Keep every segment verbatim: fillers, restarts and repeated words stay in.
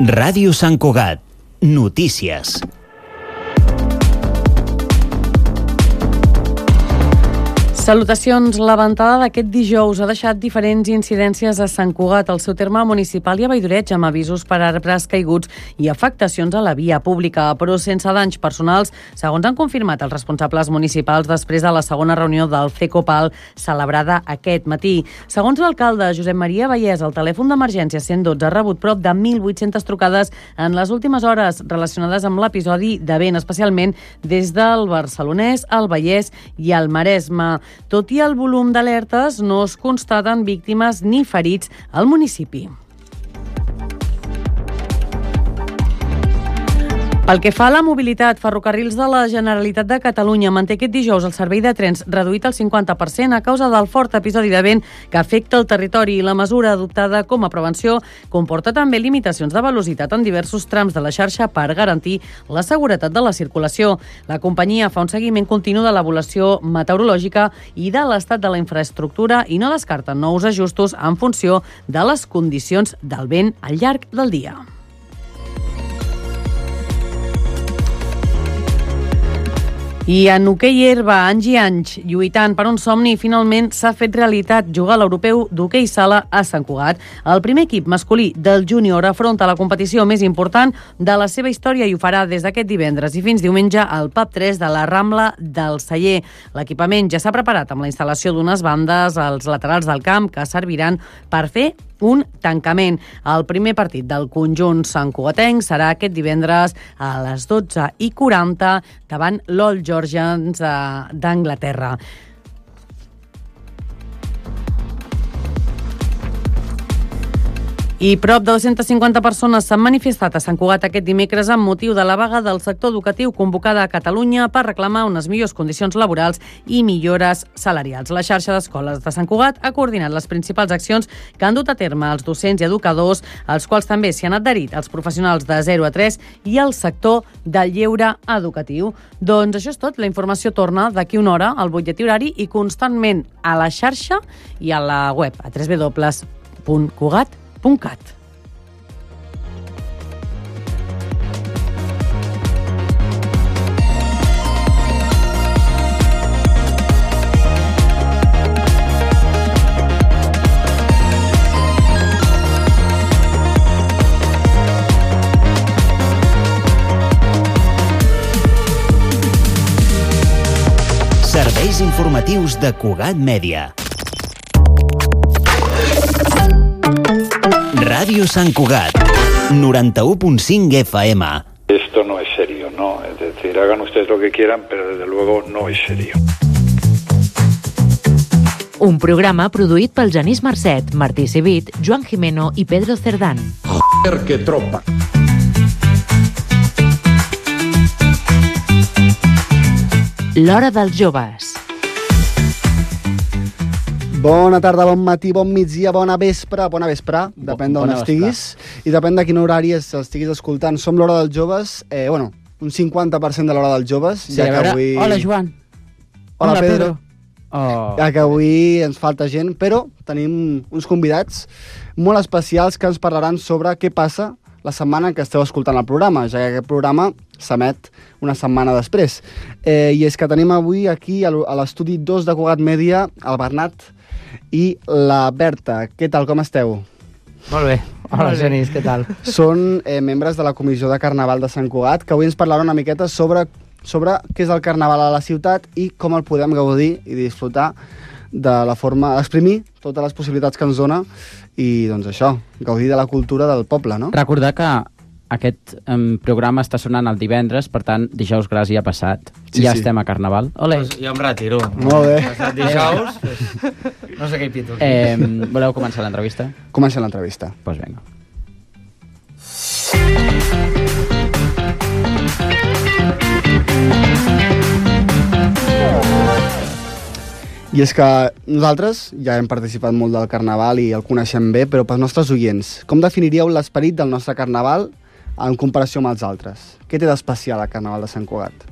Ràdio Sant Cugat. Notícies. Salutacions. La ventada d'aquest dijous ha deixat diferents incidències a Sant Cugat, al seu terme municipal, i a Valldoreig, amb avisos per arbres caiguts i afectacions a la via pública, però sense danys personals, segons han confirmat els responsables municipals després de la segona reunió del CECOPAL celebrada aquest matí. Segons l'alcalde Josep Maria Vallès, el telèfon d'emergència cent dotze ha rebut prop de mil vuit-centes trucades en les últimes hores relacionades amb l'episodi de vent, especialment des del Barcelonès, el Vallès i el Maresme. Tot i el volum d'alertes, no es constaten víctimes ni ferits al municipi. Pel que fa a la mobilitat, Ferrocarrils de la Generalitat de Catalunya manté aquest dijous el servei de trens reduït al cinquanta per cent a causa del fort episodi de vent que afecta el territori, i la mesura adoptada com a prevenció comporta també limitacions de velocitat en diversos trams de la xarxa per garantir la seguretat de la circulació. La companyia fa un seguiment continu de l'evolució meteorològica i de l'estat de la infraestructura i no descarta nous ajustos en funció de les condicions del vent al llarg del dia. I en hoquei herba, anys i anys, lluitant per un somni, finalment s'ha fet realitat jugar a l'europeu d'hoquei sala a Sant Cugat. El primer equip masculí del júnior afronta la competició més important de la seva història i ho farà des d'aquest divendres i fins diumenge al pub tres de la Rambla del Celler. L'equipament ja s'ha preparat amb la instal·lació d'unes bandes als laterals del camp que serviran per fer un tancament. El primer partit del conjunt santcugatenc serà aquest divendres a les dotze i quaranta davant l'Old Georgians d'Anglaterra. I prop de dues-centes cinquanta persones s'han manifestat a Sant Cugat aquest dimecres amb motiu de la vaga del sector educatiu convocada a Catalunya per reclamar unes millors condicions laborals i millores salarials. La xarxa d'escoles de Sant Cugat ha coordinat les principals accions que han dut a terme els docents i educadors, als quals també s'hi han adherit els professionals de zero a tres i el sector del lleure educatiu. Doncs això és tot. La informació torna d'aquí una hora al butlletí horari i constantment a la xarxa i a la web a w w w punt cugat punt cat. Serveis informatius de Cugat Mèdia. Ràdio Sant Cugat, noranta-u punt cinc F M. Esto no es serio, ¿no? Es decir, hagan ustedes lo que quieran, pero desde luego no es serio. Un programa produït pel Genís Marcet, Martí Civit, Joan Jimeno i Pedro Cerdán. Joder, que tropa! L'Hora dels Joves. Bona tarda, bon matí, bon migdia, bona vespre, bona vespre, depèn d'on estiguis i depèn de quin horari estiguis escoltant. Som l'Hora dels Joves, eh, bueno, un cinquanta per cent de l'Hora dels Joves, sí, ja que avui... Hola, Joan. Hola, Hola Pedro. Pedro. Oh. Ja que avui ens falta gent, però tenim uns convidats molt especials que ens parlaran sobre què passa la setmana que esteu escoltant el programa, ja que aquest programa s'emet una setmana després. Eh, I és que tenim avui aquí a l'estudi dos de Cugat Mèdia el Bernat i la Berta. Què tal, com esteu? Molt bé. Hola, Genís, què tal? Són eh, membres de la Comissió de Carnaval de Sant Cugat, que avui ens parlaran una miqueta sobre, sobre què és el Carnaval a la ciutat i com el podem gaudir i disfrutar de la forma d'exprimir totes les possibilitats que ens dona i, doncs això, gaudir de la cultura del poble, no? Recordar que aquest um, programa està sonant el divendres, per tant, dijous gras ja ha passat. Sí, ja sí. estem a Carnaval. Ole. Pues jo em retiro. Molt bé. Ha estat dijous, pues, no sé què hi pito. Eh, voleu començar l'entrevista? Comença l'entrevista. Doncs pues vinga. I és que nosaltres ja hem participat molt del Carnaval i el coneixem bé, però pels nostres oients, com definiríeu l'esperit del nostre Carnaval en comparació amb els altres? Què té d'especial el Carnaval de Sant Cugat?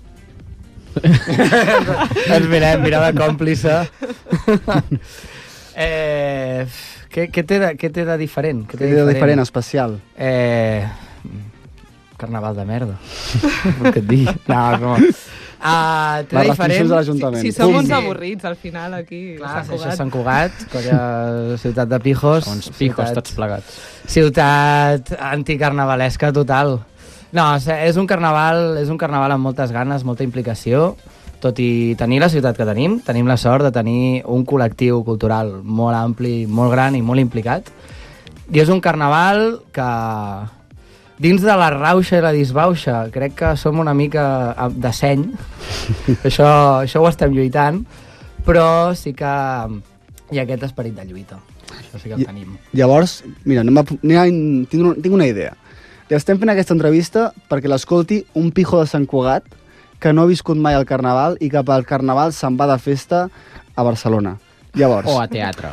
Ens mirem, mirava còmplice. Eh, què, què, té de, què té de diferent? Què té de diferent, especial? Eh, carnaval de merda. Vol que et digui? No, com... Uh, té Les de restriccions diferent... de l'Ajuntament. Si som Sí, uns sí. avorrits, al final, aquí. Clar, Sant això Cugat. és Sant Cugat, colla, ciutat de pijos. Uns pijos ciutat- tots plegats. Ciutat anticarnavalesca total. No, és un carnaval, és un carnaval amb moltes ganes, molta implicació. Tot i tenir la ciutat que tenim, tenim la sort de tenir un col·lectiu cultural molt ampli, molt gran i molt implicat. I és un carnaval que, dins de la rauxa i la disbauxa, crec que som una mica de seny. això, això ho estem lluitant, però sí que hi ha aquest esperit de lluita. Això sí que el I, tenim. Llavors, mira, anem a, anem a, tinc, una, tinc una idea. Li estem fent aquesta entrevista perquè l'escolti un pijo de Sant Cugat que no ha viscut mai al Carnaval i que pel Carnaval se'n va de festa a Barcelona. Llavors, O a teatre.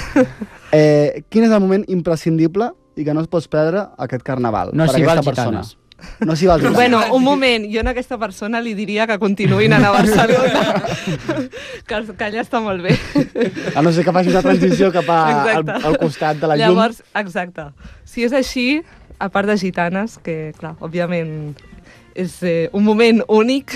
eh, quin és el moment imprescindible i que no es pots perdre aquest Carnaval No per s'hi va aquesta als persona? gitanes. No s'hi va als gitanes. Bueno, un moment, jo a aquesta persona li diria que continuïn anant a Barcelona, que, que allà està molt bé. A no ser que faci una transició cap a, al, Exacte. al costat de la llum. Llavors, exacte. Si és així, a part de gitanes, que, clar, òbviament és eh, un moment únic,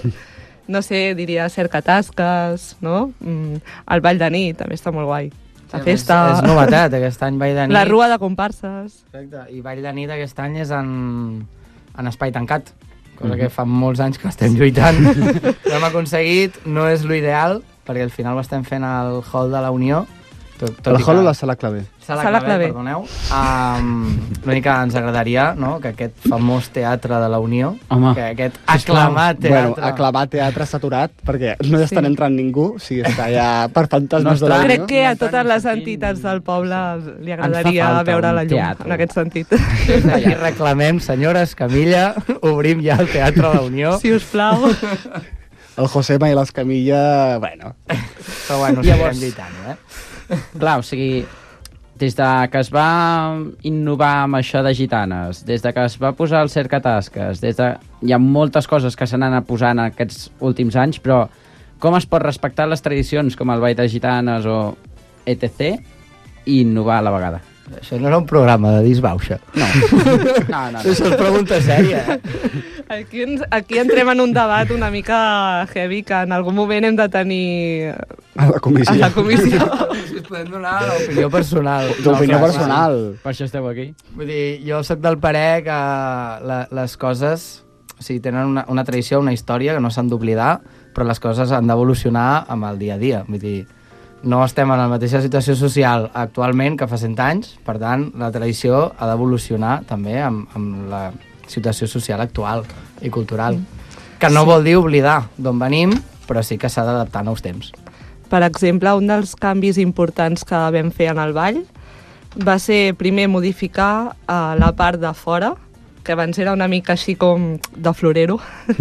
no sé, diria cercatasques, no? Mm, el ball de nit també està molt guai. La festa... És, és novetat, aquest any Ball de nit. La rua de comparses. Exacte, i Ball de nit aquest any és en, en espai tancat, cosa que fa molts anys que estem lluitant. Ho hem aconseguit, no és l'ideal, perquè al final ho estem fent al hall de la Unió. Tot, tot El i hall que- o la sala clave? Sala, Sala clave, Clavé. perdoneu. Um, L'únic que ens agradaria, no?, que aquest famós teatre de la Unió, Home, que aquest aclamat teatre... Bueno, aclamat teatre saturat, perquè no hi estan Sí. entrant ningú, o sigui, està ja per fantasmes No de està- la Crec Unió. que a no totes estan les sentint- entitats del poble li Ens agradaria fa falta veure un la llum, teatre. en aquest sentit. Aquí reclamem, senyora Escamilla, obrim ja el Teatre de la Unió. Si us plau. El Josema i l'Escamilla, bueno... Però bueno, Llavors- seguim lluitant, eh? clar, o sigui, des de que es va innovar amb això de gitanes, des de que es va posar el cercatasques, des de... hi ha moltes coses que s'han anat posant aquests últims anys, però com es pot respectar les tradicions com el ball de gitanes o et cetera i innovar a la vegada? Això no era un programa de disbauxa. No. No, no, no. Això és pregunta sèria, eh? Aquí, ens, aquí entrem en un debat una mica heavy que en algun moment hem de tenir A la comissió. a la comissió. Si us podem donar l'opinió personal. D'opinió clar, personal. Per això esteu aquí. Vull dir, jo sóc del parer que la, les coses, o sigui, tenen una, una tradició, una història que no s'han d'oblidar, però les coses han d'evolucionar amb el dia a dia. Vull dir, no estem en la mateixa situació social actualment que fa cent anys, per tant, la tradició ha d'evolucionar també amb, amb la situació social actual i cultural. Que no vol dir oblidar d'on venim, però sí que s'ha d'adaptar a nous temps. Per exemple, un dels canvis importants que vam fer en el ball va ser primer modificar uh, la part de fora, que abans era una mica així com de florero,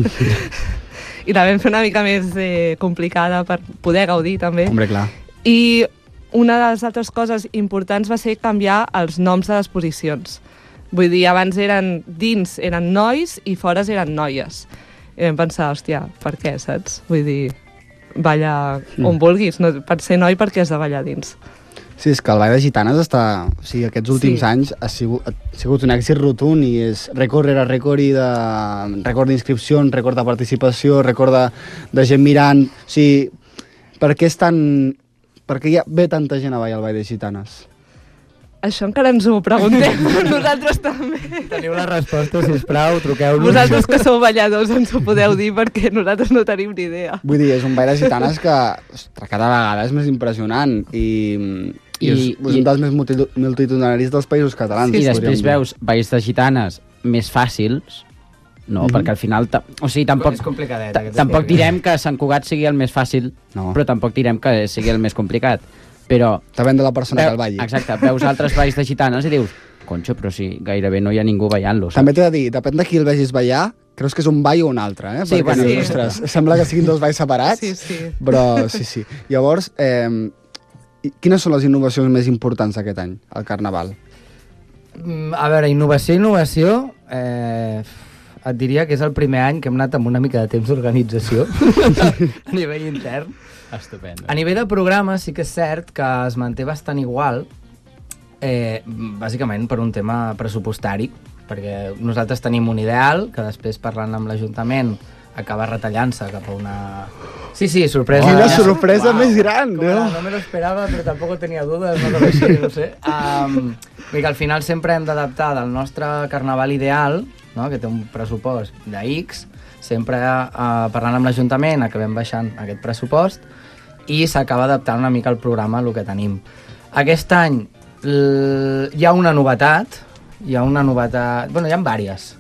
i la vam fer una mica més eh, complicada per poder gaudir també. Hombre, clar. I una de les altres coses importants va ser canviar els noms de les posicions. Vull dir, abans eren dins eren nois i fora eren noies. I vam pensar, hòstia, per què, saps? Vull dir, balla on vulguis, no, per ser noi perquè has de ballar dins. Sí, és que el ball de gitanes està... O sigui, aquests últims Sí. anys ha sigut, ha sigut un èxit rotund i és rècord rere rècord i de... rècord d'inscripcions, rècord de participació, rècord de, de gent mirant... O sigui, per què és tan... Per què hi ha, ve tanta gent a ballar al ball de gitanes? Això encara ens ho preguntem, nosaltres també. Teniu la resposta, sisplau, truqueu-nos. Vosaltres que sou balladors ens ho podeu dir perquè nosaltres no tenim ni idea. Vull dir, és un ball de gitanes que ostres, cada vegada és més impressionant i, i, I- és, és i- un dels més multitu- multitudinaris dels països catalans. I podríem després dir. veus balls de gitanes més fàcils, no? Mhm. Perquè al final... ta- O sigui, tampoc, És complicadet. ta- aquest tampoc aspecte. direm que Sant Cugat sigui el més fàcil, No. però tampoc direm que sigui el més complicat. Però... Depèn de la persona que el balli. Exacte, veus altres balls de gitanes i dius, conxo, però si gairebé no hi ha ningú ballant-los. També t'he de dir, depèn de qui el vegis ballar, creus que és un ball o un altre, eh? Sí, Perquè bueno, dius, sí. ostres, sembla que siguin dos balls separats, Sí, sí. però sí, sí. Llavors, eh, i- quines són les innovacions més importants d'aquest any, al Carnaval? Mm, A veure, innovació, innovació... Eh, et diria que és el primer any que hem anat amb una mica de temps d'organització a nivell intern. Estupendo. A nivell de programa sí que és cert que es manté bastant igual, eh, bàsicament per un tema pressupostari, perquè nosaltres tenim un ideal que després parlant amb l'Ajuntament acaba retallant-se cap a una... Sí, sí, sorpresa. Quina oh, sorpresa wow. més gran, no? No, no me lo esperava, però tampoc tenia dudes, no cosa així, no sé. Um, que al final sempre hem d'adaptar del nostre carnaval ideal, no? Que té un pressupost de X, sempre uh, parlant amb l'Ajuntament acabem baixant aquest pressupost i s'acaba adaptant una mica al programa el que tenim. Aquest any hi ha una novetat, hi ha una novetat... Bueno, hi ha diverses.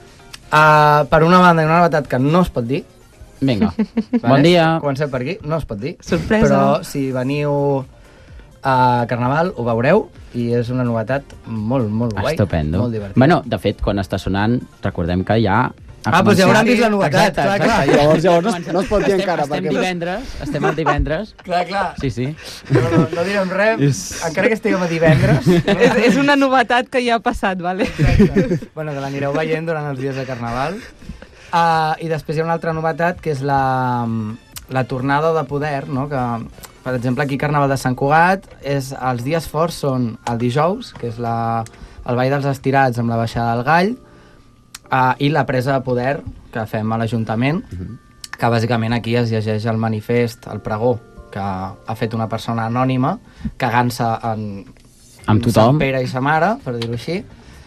Uh, per una banda, hi ha una novetat que no es pot dir. Vinga, vale? Bon dia. Comencem per aquí, no es pot dir. Sorpresa. Però si veniu a Carnaval ho veureu i és una novetat molt, molt guai. Estupendo. Molt divertida. Bueno, de fet, quan està sonant, recordem que ja... Ah, doncs ja hauran vist la novetat, exacte, clar, exacte. clar. Llavors, llavors no, no es pot dir estem, encara. Estem perquè... divendres, estem al divendres. Clar, clar. Sí, sí. No, no, no direm res, És... encara que estiguem a divendres. és, és una novetat que ja ha passat, vale? Exacte. Bueno, que l'anireu veient durant els dies de Carnaval. Uh, I després hi ha una altra novetat, que és la, la tornada de poder, no? Que, per exemple, aquí Carnaval de Sant Cugat, és, els dies forts són el dijous, que és la, el ball dels estirats amb la baixada del gall, uh, i la presa de poder que fem a l'Ajuntament, uh-huh. que bàsicament aquí es llegeix el manifest, el pregó, que ha fet una persona anònima, cagant-se en, amb tothom. Sant Pere i sa mare, per dir-ho així.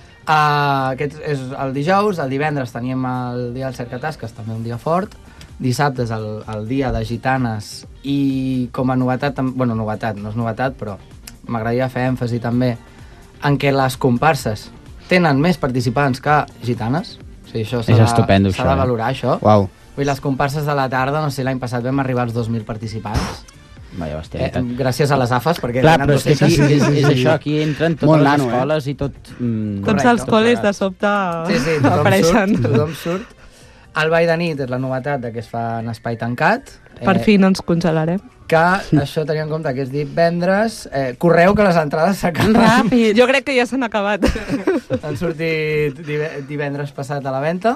Uh, aquest és el dijous, el divendres tenim el dia del cercatasques, també un dia fort, dissabte és el, el dia de gitanes i com a novetat, bueno, novetat, no és novetat, però m'agradaria fer èmfasi també en què les comparses tenen més participants que gitanes. O sigui, això s'ha de, estupendo, s'ha de valorar, això. Uau. Vull dir, les comparses de la tarda, no sé, l'any passat vam arribar als dos mil participants. Vaya, Eh, gràcies a les A F A S, perquè... Clar, però tenen és que aquí, és, és això, aquí entren totes Molt les nano, escoles eh? i tot... Mm, Tots correcte, els col·les de sobte Sí, sí, tothom apareixen. surt, tothom surt. El ball de nit és la novetat de que es fa en espai tancat. Per fi no ens congelarem. Que això tenia en compte que és divendres. Eh, correu que les entrades s'acaben. Ràpid! Jo crec que ja s'han acabat. Han sortit divendres passat a la venda.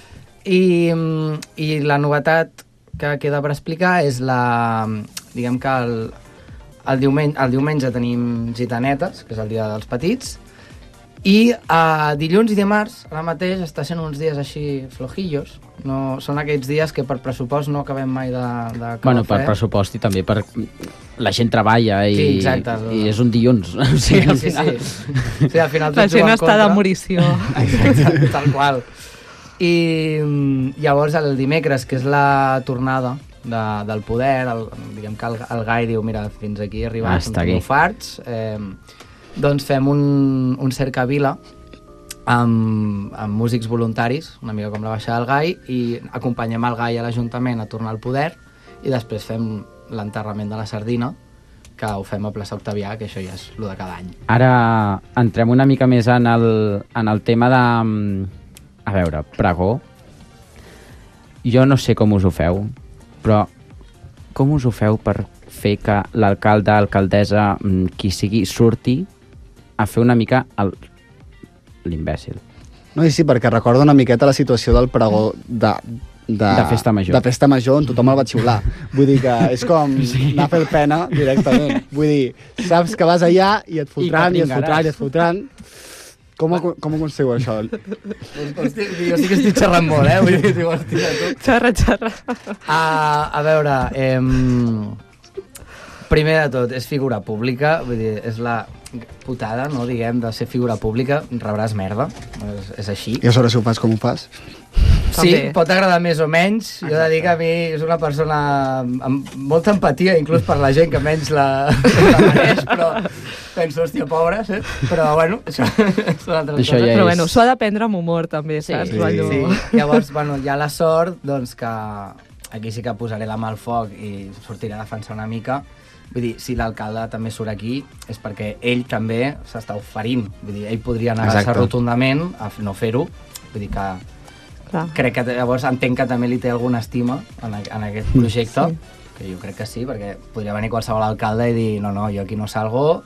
I, i la novetat que queda per explicar és la... Diguem que el, el, diumenge, el diumenge tenim gitanetes, que és el dia dels petits, i uh, dilluns i dimarts, ara mateix, està sent uns dies així flojillos. No, són aquells dies que per pressupost no acabem mai de, de bueno, per pressupost i també per... La gent treballa i, sí, exacte, i és un dilluns. O sigui, al final... Sí, sí. Sí, al final la gent està de morició. Exacte, tal qual. I llavors el dimecres, que és la tornada de, del poder, el, diguem que el, el Gai diu, mira, fins aquí he arribat, ah, som farts, eh, doncs fem un, un cercavila amb, amb músics voluntaris, una mica com la baixada del Gai, i acompanyem el Gai a l'Ajuntament a tornar al poder, i després fem l'enterrament de la sardina, que ho fem a plaça Octavià, que això ja és el de cada any. Ara entrem una mica més en el, en el tema de... A veure, pregó. Jo no sé com us ho feu, però com us ho feu per fer que l'alcalde, alcaldessa, qui sigui, surti a fer una mica el... l'imbècil? No, i sí, perquè recordo una miqueta la situació del pregó de, de, de festa major. De festa major, on tothom el va xiular. Vull dir que és com sí. anar a fer el pena directament. Vull dir, saps que vas allà i et fotran, i, i et fotran, i et fotran. Com, com ho aconsegueu, això? Hosti, jo sí que estic xerrant molt, eh? Vull dir, hòstia, tu... Xerra, xerra. Uh, a veure, eh, primer de tot, és figura pública, vull dir, és la putada, no, diguem, de ser figura pública, rebràs merda, és, és així. I a sobre si ho fas com ho fas? Sí, pot agradar més o menys. Jo he de dir que a mi és una persona amb molta empatia, inclús per la gent que menys la, la mereix, però penso, hòstia, pobres, eh? Però bueno, això són altres això coses. ja però és... bueno, s'ho ha de prendre amb humor, també, sí, saps? Sí, sí. Llavors, bueno, hi ha la sort, doncs, que aquí sí que posaré la mà al foc i sortiré a defensar una mica. Vull dir, si l'alcalde també surt aquí és perquè ell també s'està oferint. Vull dir, ell podria negar-se rotundament a no fer-ho. Vull dir que clar. Crec que llavors entenc que també li té alguna estima en, en aquest projecte, sí. Que jo crec que sí, perquè podria venir qualsevol alcalde i dir no, no, jo aquí no salgo,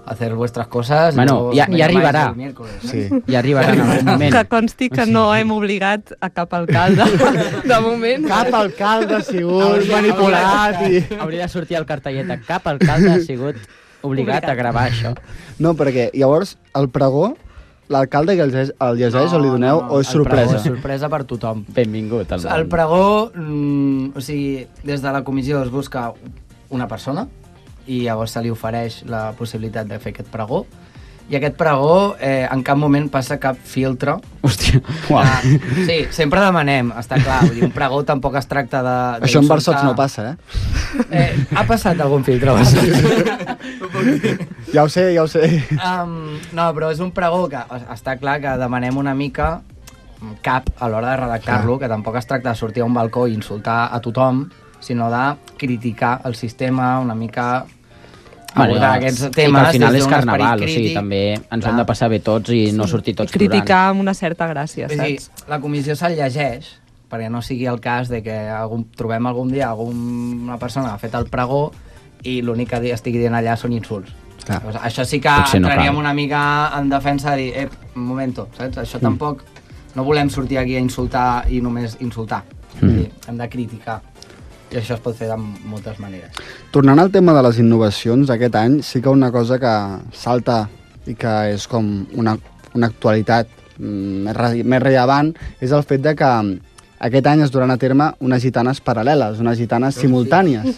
hacer vuestras cosas. Bueno, ja, ja arribarà. Sí. Ja arribarà en algun moment. Que consti que no hem obligat a cap alcalde, de moment. Cap alcalde ha sigut manipulat i... Hauria de sortir el cartellet. Cap alcalde ha sigut obligat a gravar això. No, perquè llavors el pregó, l'alcalde que el llegeix, el llegeix o li doneu, o és sorpresa? El pregó és sorpresa per tothom. Benvingut al món. El pregó, mm, o sigui, des de la comissió es busca una persona i llavors se li ofereix la possibilitat de fer aquest pregó. I aquest pregó eh, en cap moment passa cap filtre. Hòstia, uau. Ah, sí, sempre demanem, està clar. Vull dir, un pregó tampoc es tracta de... Això en Barsots no passa, eh? eh? Ha passat algun filtre a Barsots. Ja ho sé, ja ho sé. Um, no, però és un pregó que està clar que demanem una mica cap a l'hora de redactar-lo, que tampoc es tracta de sortir a un balcó i insultar a tothom, sinó de criticar el sistema una mica... abordar aquests temes. I al final des és d'un carnaval, esperit o sigui, crític. també ens Clar. hem de passar bé tots i no sortir tots plorant. Criticar amb una certa gràcia, És a dir, saps? la comissió se'l llegeix, perquè no sigui el cas de que algun, trobem algun dia alguna persona ha fet el pregó i l'únic que estigui dient allà són insults. Clar. Doncs això sí que Potser no entraríem cal. una mica en defensa de dir, eh, un momento, saps? Això tampoc... No volem sortir aquí a insultar i només insultar. Mm. Hem de criticar. I això es pot fer de moltes maneres. Tornant al tema de les innovacions, aquest any sí que una cosa que salta i que és com una, una actualitat mm, més, re, més rellevant és el fet de que aquest any es duran a terme unes gitanes paral·leles, unes gitanes simultànies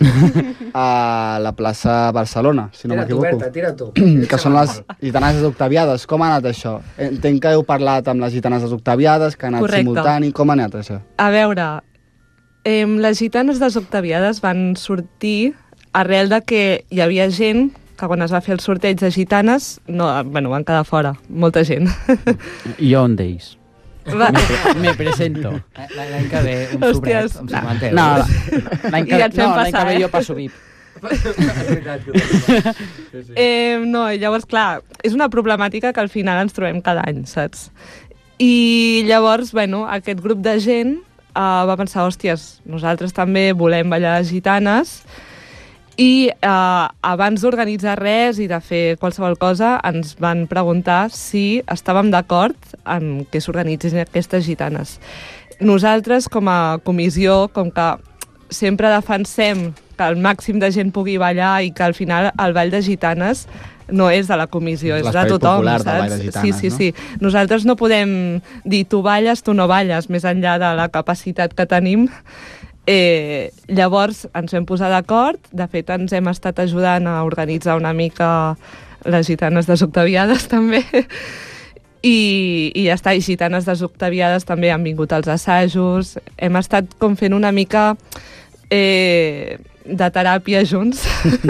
a la plaça Barcelona, si no m'equivoco. tira tu. Que són les gitanes desoctaviades. Com ha anat això? Entenc que heu parlat amb les gitanes desoctaviades, que ha anat Correcte. simultani. Com ha anat això? A veure, eh, les gitanes desoctaviades van sortir arrel de que hi havia gent que quan es va fer el sorteig de gitanes, no, bueno, van quedar fora, molta gent. Jo un d'ells. Va... Me presento. L'any que ve, un Hòsties. sobret amb cinquanta euros. No, l'any que, I et fem no, l'any passar, que ve eh? jo passo V I P. Eh, no, llavors, clar, és una problemàtica que al final ens trobem cada any, saps? I llavors, bueno, aquest grup de gent uh, va pensar, hòsties, nosaltres també volem ballar gitanes, i uh, abans d'organitzar res i de fer qualsevol cosa ens van preguntar si estàvem d'acord en que s'organitzin aquestes gitanes. Nosaltres, com a comissió, com que sempre defensem que el màxim de gent pugui ballar i que al final el ball de gitanes no és de la comissió, és de L'esperit tothom, popular del ball saps? de gitanes, sí, sí, no? sí. Nosaltres no podem dir tu balles, tu no balles, més enllà de la capacitat que tenim. Eh, llavors ens vam posar d'acord, de fet ens hem estat ajudant a organitzar una mica les gitanes desoctaviades també, i, i ja està, i gitanes desoctaviades també han vingut als assajos, hem estat com fent una mica eh, de teràpia junts,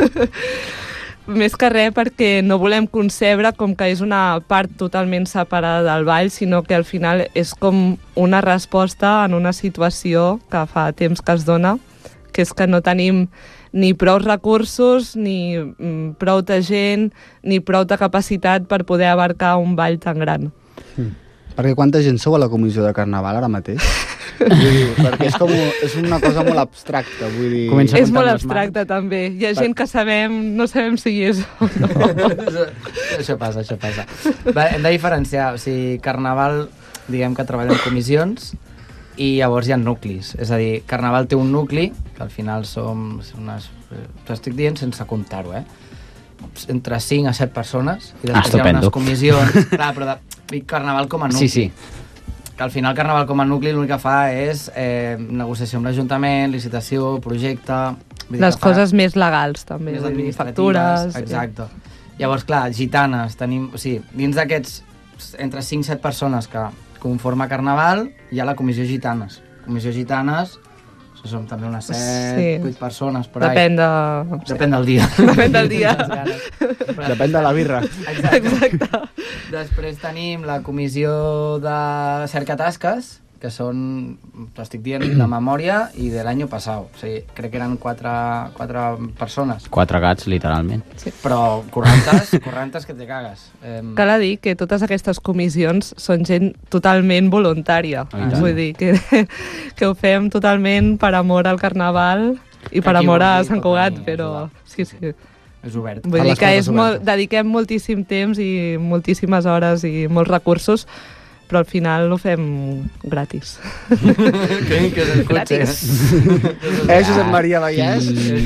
més que res perquè no volem concebre com que és una part totalment separada del ball, sinó que al final és com una resposta en una situació que fa temps que es dona, que és que no tenim ni prou recursos, ni mm, prou de gent, ni prou de capacitat per poder abarcar un ball tan gran. Mm. Perquè quanta gent sou a la comissió de Carnaval ara mateix? Vull dir, perquè és, com, és una cosa molt abstracta, vull dir... Comença És comptant molt les abstracte, també. Hi ha gent que sabem, no sabem si hi és o no. Això passa, això passa. Va, hem de diferenciar, o sigui, Carnaval, diguem que treballa en comissions, i llavors hi ha nuclis. És a dir, Carnaval té un nucli, que al final som unes... T'ho estic dient sense comptar-ho, eh? Entre cinc a set persones, i després Ah, hi ha estupendo. unes comissions... Clar, però de, dic Carnaval com a nucli. Sí, sí. Que al final Carnaval com a nucli l'únic que fa és eh, negociació amb l'Ajuntament, licitació, projecte... Vull dir Les que fa coses més legals, també. més vull dir, administratives, factures... exacte. Llavors, clar, gitanes, tenim... O sigui, dins d'aquests entre cinc a set persones que conforma Carnaval, hi ha la comissió gitanes. Comissió gitanes, som també unes set, Sí. vuit persones, per ahí. Depèn de... Depèn del dia. Depèn del dia. Les ganes. Depèn de la birra. Exacte. Exacte. Després tenim la comissió de cercatasques, que són, t'ho estic dient, de memòria i de l'any passat. O sigui, crec que eren quatre, quatre persones. Quatre gats, literalment. Però correntes, correntes que te cagues. Eh, Cal a dir que totes aquestes comissions són gent totalment voluntària. Ah, i tant. Vull dir que, que ho fem totalment per amor al Carnaval i per Aquí amor a vol dir Sant pot Cugat, venir a però ajudar. sí, sí. És obert. Vull dir que és molt, dediquem moltíssim temps i moltíssimes hores i molts recursos, però al final ho fem gratis. que, que gratis. Eh, Josep Maria Vallès?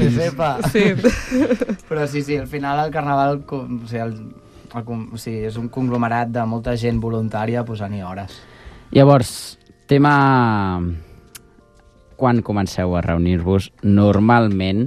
Sí. Però sí, sí, al final el carnaval o sigui, el, el, o sigui, és un conglomerat de molta gent voluntària posant-hi hores. Llavors, tema... Quan comenceu a reunir-vos normalment?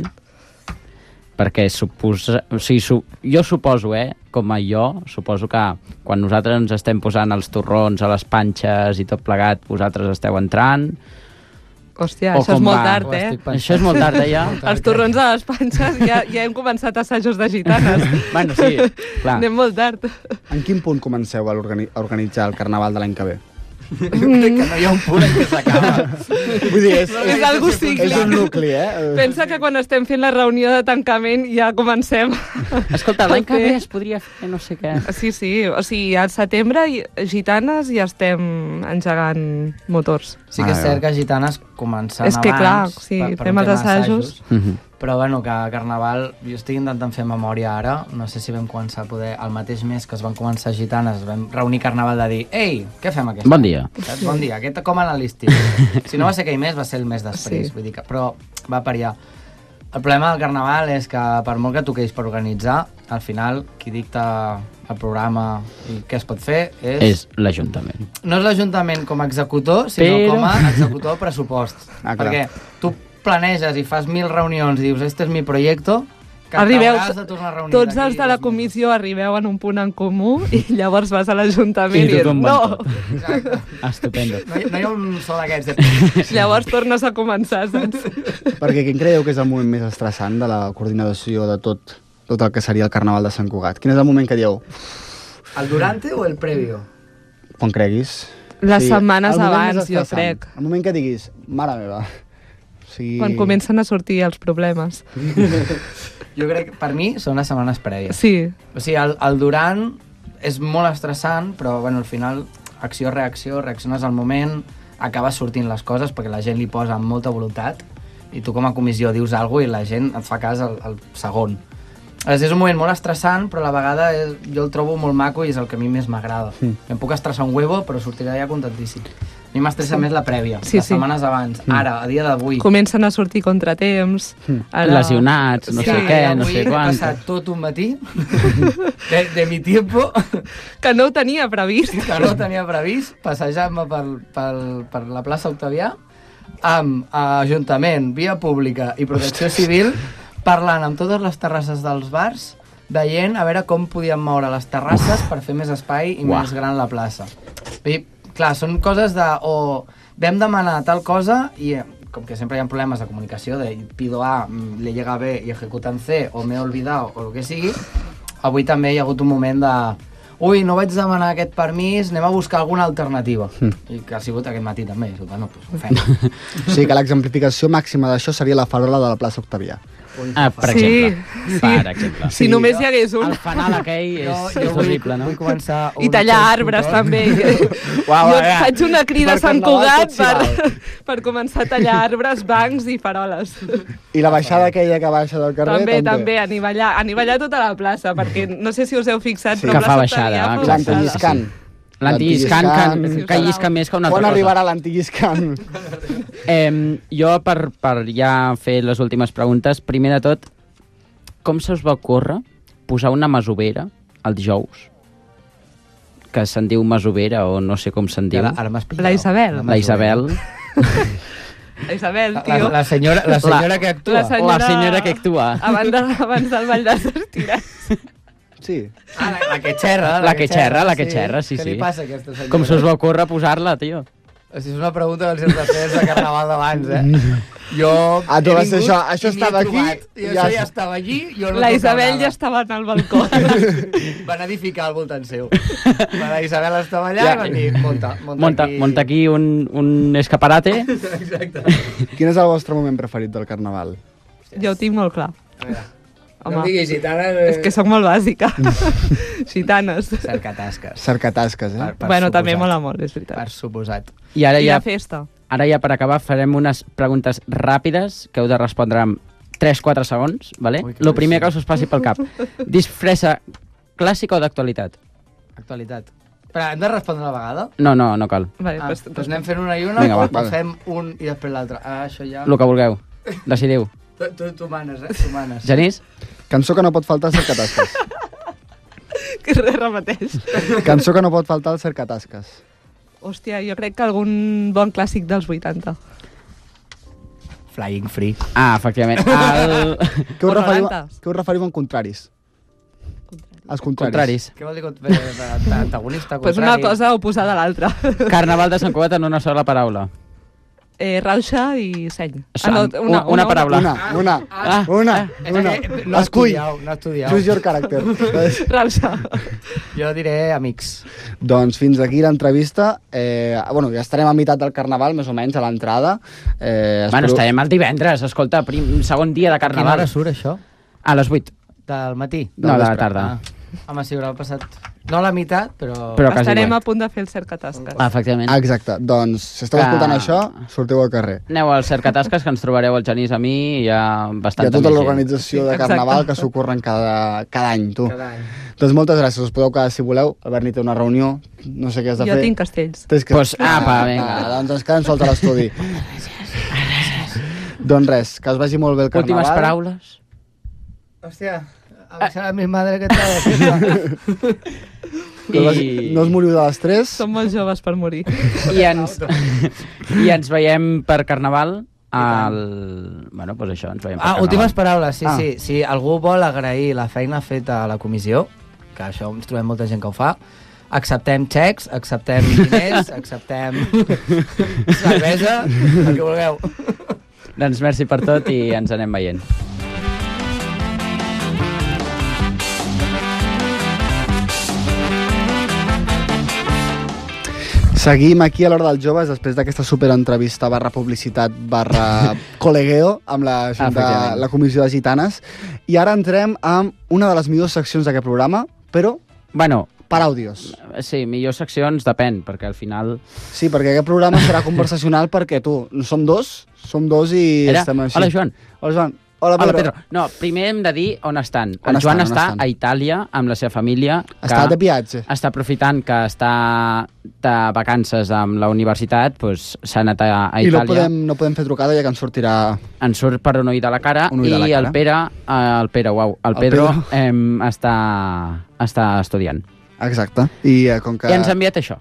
Perquè suposa, o sigui, su, jo suposo, eh, com a jo, suposo que quan nosaltres ens estem posant els torrons a les panxes i tot plegat, vosaltres esteu entrant... Hòstia, això és molt tard, eh? Això és molt tard, eh, ja? Els torrons a les panxes, ja, ja hem començat assajos de gitanes. Bueno, sí, clar. Anem molt tard. En quin punt comenceu a, organi a organitzar el carnaval de l'any que ve? Jo crec que no hi ha un punt en què s'acaba. Vull dir, és, és, algo cíclic. És un nucli, eh? Pensa que quan estem fent la reunió de tancament ja comencem. Escolta, l'any que ve es podria fer no sé què. Sí, sí, o sigui, al setembre gitanes ja estem engegant motors. Sí que és cert que gitanes comencen és que, abans. Clar, sí, per, per fem els assajos. assajos. Però bueno, que Carnaval, jo estic intentant fer memòria ara, no sé si vam començar a poder, el mateix mes que es van començar gitanes, vam reunir Carnaval de dir, ei, què fem aquest Bon dia. Saps? Bon dia, aquest com en l'estiu. Si no va ser aquell mes, va ser el mes després, sí. Vull dir que, però va per allà. El problema del Carnaval és que per molt que tu quedis per organitzar, al final qui dicta el programa i què es pot fer és... És l'Ajuntament. No és l'Ajuntament com a executor, sinó Però... com a executor del pressupost. Ah, perquè tu planeges i fas mil reunions i dius, este és mi projecte, que arribeu, t'hauràs de tornar a reunir. Tots els de la comissió arribeu en un punt en comú i llavors vas a l'Ajuntament i, i dius, no! Estupendo. No, hi, no hi ha un sol d'aquests. De... Llavors tornes a començar, saps? Perquè quin creieu que és el moment més estressant de la coordinació de tot, tot el que seria el Carnaval de Sant Cugat? Quin és el moment que dieu? El durante o el previo? Quan creguis. Les sí, setmanes abans, jo crec. El moment que diguis, mare meva... Sí. Quan comencen a sortir els problemes. Jo crec que per mi són les setmanes prèvies. Sí. O sigui, el, el durant és molt estressant, però bueno, al final, acció-reacció, reacciones al moment, acabes sortint les coses perquè la gent li posa amb molta voluntat i tu com a comissió dius alguna cosa i la gent et fa cas al, al segon. És un moment molt estressant, però a la vegada és, jo el trobo molt maco i és el que a mi més m'agrada. Mm. Em puc estressar un huevo, però sortiré d'allà contentíssim. A mi m'estressa sí. més la prèvia, sí, les sí. setmanes abans. Mm. Ara, a dia d'avui... Comencen a sortir contratemps. Mm. Ara... Lesionats, no sí, sé què, no sé quant. He passat tot un matí de, de mi tiempo... Que no ho tenia previst. Que no ho tenia previst, passejant-me per, per, per la plaça Octavià, amb Ajuntament, Via Pública i Protecció Civil, parlant amb totes les terrasses dels bars, veient a veure com podíem moure les terrasses per fer més espai i Uah. més gran la plaça. I, clar, són coses de... O vam demanar tal cosa i, com que sempre hi ha problemes de comunicació, de pido A, le llega B i ejecutan C, o m'he olvidado, o el que sigui, avui també hi ha hagut un moment de... Ui, no vaig demanar aquest permís, anem a buscar alguna alternativa. Mm. I que ha sigut aquest matí també. I, bueno, doncs ho fem. O sigui que l'exemplificació màxima d'això seria la farola de la plaça Octavià. Ah, per sí, exemple. Sí. Per exemple. Si sí, només hi hagués un. El fanal aquell és, jo, és jo horrible, vull, no? Vull començar... I tallar arbres, també. Uau, jo ja. faig una crida a Sant Cugat per, si per començar a tallar arbres, bancs i faroles. I la baixada aquella que baixa del carrer, també. també. També, anivellar, anivellar tota la plaça, perquè no sé si us heu fixat, sí. però que fa plaça baixada, Octavià clar. L'antilliscant. L'antilliscant que, que llisca més que una altra Quan cosa. arribarà l'antilliscant? Eh, jo, per, per ja fer les últimes preguntes, primer de tot, com se us va ocórrer posar una masovera el dijous? Que se'n diu masovera o no sé com se'n diu. Ara, ara m'has pillat. La Isabel. La Isabel. La Isabel, tio. La, la, senyora, la senyora la, que actua. La senyora, la senyora que actua. Abans, de, abans del ball de sortiràs. Sí. Ah, la, la que xerra. La, la que xerra, la que xerra, sí, Què sí. li passa a aquesta senyora? Com se us va ocórrer posar-la, tio? O sigui, és una pregunta dels seus afers de Carnaval d'abans, eh? Jo Ah, tu he vas ser vingut això, això i m'hi he estava aquí, trobat. I ja això s- ja estava allí, jo no La tocava Isabel nada. ja estava en el balcó. Van edificar al voltant seu. La Isabel estava allà Ja. i van dir, monta, monta, Monta, aquí. monta aquí un, un escaparate. Exacte. Quin és el vostre moment preferit del Carnaval? Jo ho tinc molt clar. A veure, Home, no em diguis gitanes... Eh... és que sóc molt bàsica. Gitanes. Cercatasques. Cercatasques, eh? Per, per Bueno, suposat. també mola molt, és veritat. Per suposat. I ara I ja, la festa. ara ja per acabar farem unes preguntes ràpides que heu de respondre amb tres quatre segons, vale? Ui, que Lo primer que us passi pel cap. Disfressa clàssica o d'actualitat? Actualitat. Però hem de respondre una vegada? No, no, no cal. Vale, Ah, pues, doncs anem fent una i una, Vinga, o, va, o vale. fem un i després l'altre. Ah, això ja... Lo que vulgueu. Decidiu. Tu, tu, tu manes, eh? Tu manes. Genís? Cançó que no pot faltar al Cercatasques. que res repeteix. Cançó que no pot faltar al Cercatasques. Hòstia, jo crec que algun bon clàssic dels vuitanta. Flying Free. Ah, efectivament. El... Què us, O referiu, noranta. què us referiu amb contraris? Els contraris. Contraris. Què vol dir cont- eh, eh, antagonista, Pues contrari? una cosa oposada a l'altra. Carnaval de Sant Cugat en una sola paraula. Eh, rauxa i seny. Ah, no, una- una paraula. Una, una, Ah, una, És una. que no he Escull. estudiat, no he estudiat. Choose your character. Rauxa. Jo diré amics. Doncs fins aquí l'entrevista. Eh, bueno, ja estarem a meitat del Carnaval, més o menys, a l'entrada. Eh, Bueno, espero- estarem el divendres, escolta, prim, segon dia de A quina Carnaval. hora surt això? A les vuit. Del matí? No, de la vespre. tarda. Ah. Home, sí, haurà passat... No a la meitat, però... Però quasi Estarem igual. a punt de fer el cercatasques. Ah, efectivament. Ah, exacte. Doncs, si esteu Que- escoltant això, sorteu al carrer. Aneu al Cercatasques, que ens trobareu el Genís a mi i hi ha Hi bastanta ha tota més gent. l'organització de Exacte. Carnaval que s'ocorren cada, cada any, tu. Cada any. Doncs moltes gràcies, us podeu quedar si voleu. Albert ni té una reunió, no sé què has de Jo fer. tinc castells. Tens que... Pues, apa, vinga. Ah, doncs ens quedem sols a l'estudi. Doncs res, que us vagi molt bé el Carnaval. Últimes paraules. Hòstia, avisar a mi madre que està de fiesta. Que us vagi- No us moriu de l'estrès. Som molt joves per morir. I ens, I ens veiem per Carnaval al... Bueno, doncs això, ens veiem per Ah, Carnaval. últimes paraules, sí, Ah. sí. Si algú vol agrair la feina feta a la comissió, que això ens trobem molta gent que ho fa, acceptem xecs, acceptem diners, acceptem cervesa, el que vulgueu. Doncs merci per tot i ens anem veient. Seguim aquí a l'Hora dels Joves després d'aquesta superentrevista barra publicitat barra col·legueo amb la, gent de, Efectivament. la Comissió de Gitanes. I ara entrem amb una de les millors seccions d'aquest programa, però Bueno, per àudios. sí, millors seccions depèn, perquè al final... Sí, perquè aquest programa serà conversacional perquè tu, som dos, som dos i Era... estem així. Hola, Joan. Hola, Joan. Hola, Hola, Pedro. Pedro. No, primer hem de dir on estan. On el Joan estan, on està estan? a Itàlia amb la seva família. Està de viatge. Està aprofitant que està de vacances amb la universitat, doncs s'ha anat a, a I no Itàlia. podem, no podem fer trucada ja que ens sortirà... Ens surt per un ull de la cara Un ull i de la cara. el Pere, eh, el Pere, uau, el, El Pedro Pedro. em, està, està estudiant. Exacte. I eh, com que... I ens ha enviat això.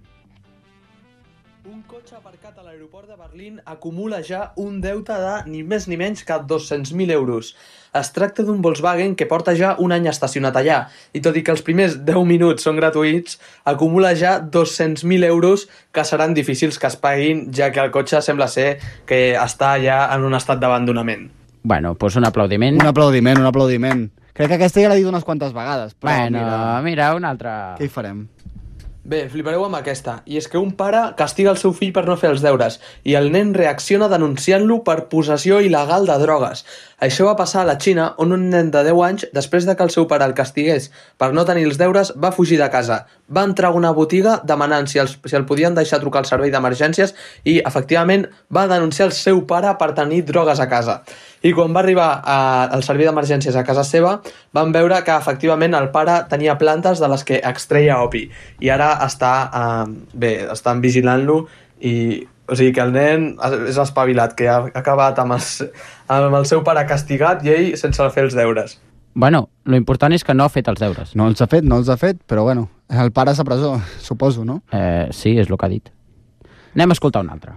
Un cotxe aparcat a l'aeroport de Berlín acumula ja un deute de ni més ni menys que dos-cents mil euros. Es tracta d'un Volkswagen que porta ja un any estacionat allà i tot i que els primers deu minuts són gratuïts, acumula ja dos-cents mil euros que seran difícils que es paguin, ja que el cotxe sembla ser que està ja en un estat d'abandonament. Bueno, doncs un aplaudiment. Un aplaudiment, un aplaudiment. Crec que aquesta ja l'he dit unes quantes vegades. Però Bueno, mira, mira, una altra... què hi farem? Bé, flipareu amb aquesta. I és que un pare castiga el seu fill per no fer els deures i el nen reacciona denunciant-lo per possessió il·legal de drogues. Això va passar a la Xina, on un nen de deu anys, després de que el seu pare el castigués per no tenir els deures, va fugir de casa. Va entrar a una botiga demanant si, els, si el podien deixar trucar al servei d'emergències i, efectivament, va denunciar el seu pare per tenir drogues a casa. I quan va arribar a, al servei d'emergències a casa seva, van veure que, efectivament, el pare tenia plantes de les que extreia opi. I ara està, eh, bé, estan vigilant-lo i... O sigui que el nen és espavilat, que ha acabat amb el, amb el seu pare castigat i ell sense fer els deures. Bueno, lo important és que no ha fet els deures. No els ha fet, no els ha fet, però bueno, el pare és a presó, suposo, no? Eh, sí, és el que ha dit. Anem a escoltar un altre.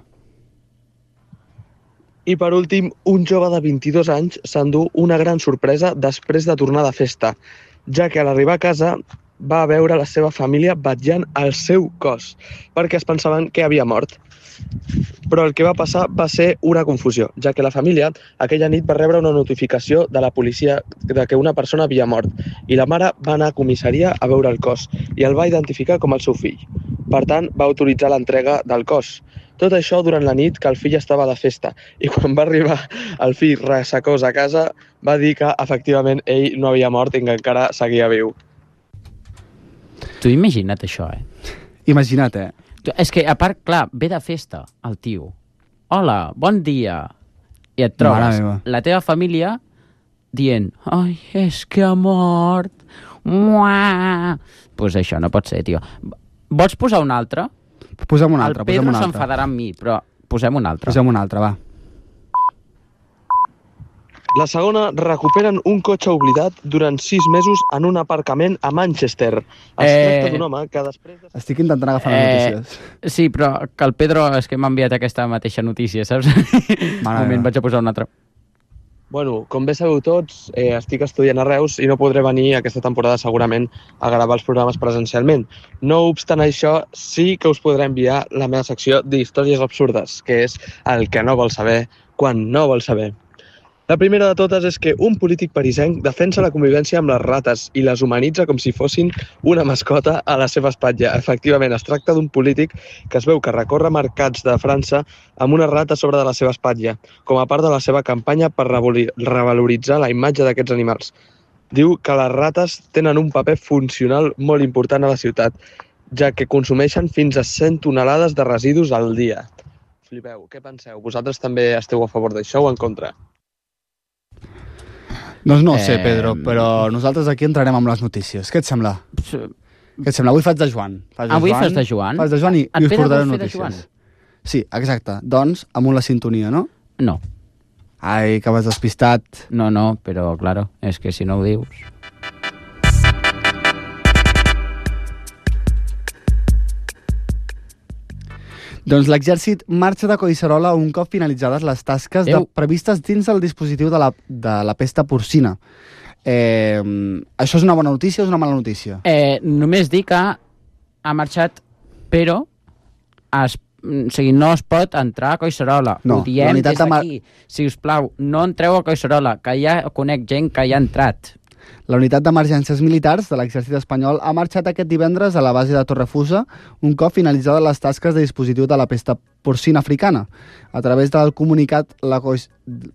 I per últim, un jove de vint-i-dos anys s'endú una gran sorpresa després de tornar de festa, ja que a l'arribar a casa va veure la seva família vetllant el seu cos, perquè es pensaven que havia mort. Però el que va passar va ser una confusió, ja que la família aquella nit va rebre una notificació de la policia de que una persona havia mort i la mare va anar a comissaria a veure el cos i el va identificar com el seu fill. Per tant, va autoritzar l'entrega del cos. Tot això durant la nit que el fill estava de festa i quan va arribar el fill ressecós a casa va dir que efectivament ell no havia mort i que encara seguia viu. Tu imagina't això, eh? Imagina't, eh? Tu- És que, a part, clar, ve de festa, el tio. Hola, bon dia. i et trobes la teva família dient ai, és que ha mort. Doncs pues això no pot ser, tio. Vols posar un altre? Posem un altre, posem un altre. El Pedro s'enfadarà amb mi, però posem un altre. Posem un altre, va. La segona, recuperen un cotxe oblidat durant sis mesos en un aparcament a Manchester. Es Eh, tracta d'un home que després... De... Estic intentant agafar les Eh, notícies. sí, però que el Pedro és que m'ha enviat aquesta mateixa notícia, saps? Un moment, vaig a posar un altre. Bueno, com bé sabeu tots, eh, estic estudiant a Reus i no podré venir aquesta temporada segurament a gravar els programes presencialment. No obstant això, sí que us podré enviar la meva secció d'històries absurdes, que és el que no vol saber quan no vol saber. La primera de totes és que un polític parisenc defensa la convivència amb les rates i les humanitza com si fossin una mascota a la seva espatlla. Efectivament, es tracta d'un polític que es veu que recorre mercats de França amb una rata a sobre de la seva espatlla, com a part de la seva campanya per revaloritzar la imatge d'aquests animals. Diu que les rates tenen un paper funcional molt important a la ciutat, ja que consumeixen fins a cent tonelades de residus al dia. Flipeu, què penseu? Vosaltres també esteu a favor d'això o en contra? Doncs no ho sé, Pedro, però nosaltres aquí entrarem amb les notícies. Què et sembla? Què et sembla? Avui faig de Joan. Faig de Avui Joan, fas de Joan? Faig de Joan i, Et i us Pere portaré vol fer de notícies. Joan? Sí, exacte. Doncs, amb la sintonia, no? No. Ai, que vas despistat. No, no, però, claro, és que si no ho dius... Doncs l'exèrcit marxa de Collserola un cop finalitzades les tasques de, previstes dins el dispositiu de la, de la pesta porcina. Eh, això és una bona notícia o és una mala notícia? Eh, només dir que ha marxat, però es, o sigui, no es pot entrar a Collserola. No, Ho diem la des unitat de mar- d'aquí. Si us plau, no entreu a Collserola, que ja conec gent que hi ha entrat. La unitat d'emergències militars de l'exèrcit espanyol ha marxat aquest divendres a la base de Torrefusa un cop finalitzades les tasques de dispositiu de la pesta porcina africana. A través del comunicat, la Coix...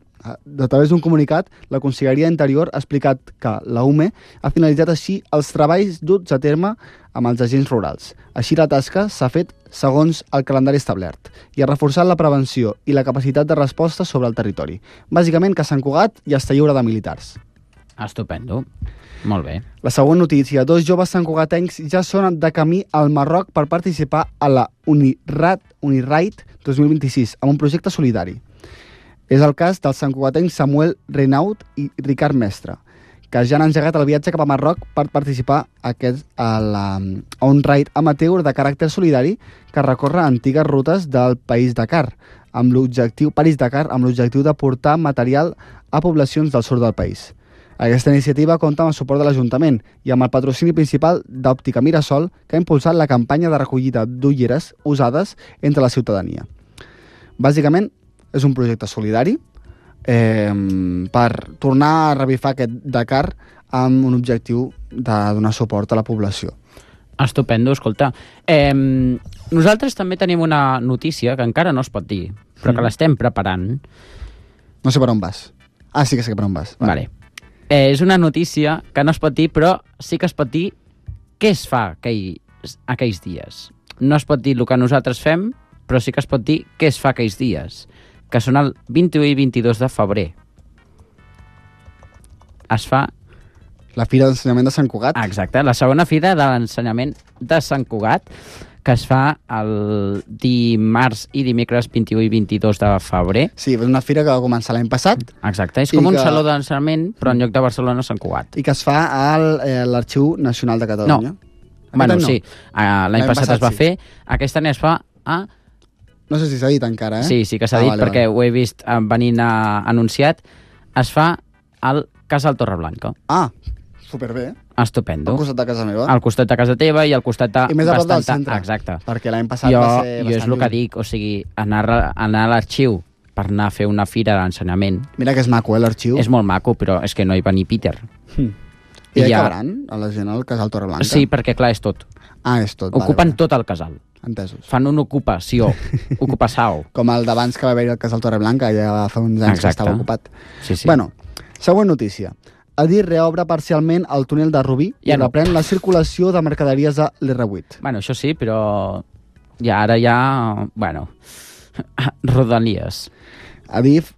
a través d'un comunicat, la Conselleria d'Interior ha explicat que la U M E ha finalitzat així els treballs duts a terme amb els agents rurals. Així la tasca s'ha fet segons el calendari establert i ha reforçat la prevenció i la capacitat de resposta sobre el territori. Bàsicament que Sant Cugat ja està lliure de militars. Estupendo. Molt bé. La següent notícia. Dos joves santcugatencs ja són de camí al Marroc per participar a la Unirat, Uniride dos mil vint-i-sis amb un projecte solidari. És el cas dels santcugatencs Samuel Renaud i Ricard Mestre, que ja han engegat el viatge cap a Marroc per participar a, aquest, a, la, a un raid amateur de caràcter solidari que recorre antigues rutes del País Dakar, amb l'objectiu París Dakar amb l'objectiu de portar material a poblacions del sud del país. Aquesta iniciativa compta amb el suport de l'Ajuntament i amb el patrocini principal d'Òptica Mirasol, que ha impulsat la campanya de recollida d'ulleres usades entre la ciutadania. Bàsicament, és un projecte solidari eh, per tornar a revifar aquest Dakar amb un objectiu de donar suport a la població. Estupendo, escolta. Eh, nosaltres també tenim una notícia que encara no es pot dir, però que l'estem preparant. No sé per on vas. Ah, sí que sé per on vas. Vale. Eh, és una notícia que no es pot dir, però sí que es pot dir què es fa aquells, aquells dies. No es pot dir el que nosaltres fem, però sí que es pot dir què es fa aquells dies, que són el vint-i-u i vint-i-dos de febrer. Es fa... La Fira d'Ensenyament de Sant Cugat. Exacte, la segona Fira de l'Ensenyament de Sant Cugat, que es fa el dimarts i dimecres vint-i-u i vint-i-dos de febrer. Sí, és una fira que va començar l'any passat. Exacte, és com un que... saló d'ensenyament, però en lloc de Barcelona, Sant Cugat. I que es fa a l'Arxiu Nacional de Catalunya. No, bueno, no? sí, l'any passat, passat es va sí. fer, aquest any es fa a... No sé si s'ha dit encara, eh? Sí, sí que s'ha ah, dit, vale, perquè vale. Ho he vist venint a, anunciat. Es fa al Casal Torreblanca. Ah, superbé. Estupendo. Al costat de casa meva. Al costat de casa teva i al costat de... I més a prop del centre. Exacte. Perquè l'any passat jo, va ser bastant Jo és el que dic, o sigui, anar, anar a l'arxiu per anar a fer una fira d'ensenyament... Mira que és maco, eh, l'arxiu. És molt maco, però és que no hi va ni Peter. Hm. I, I ja cabran a la gent al Casal Torreblanca? Sí, perquè clar, és tot. Ah, és tot. Ocupen vale, tot el casal. Entesos. Fan una ocupació, ocupació. Com el d'abans que va haver-hi al Casal Torreblanca, ja fa uns anys Exacte. Que estava ocupat. Sí, sí. Bueno, següent notícia. Adif reobre parcialment el túnel de Rubí ja i no. reprèn la circulació de mercaderies a l'R vuit. Bueno, això sí, però ja ara ja... Bueno, rodalies. Adif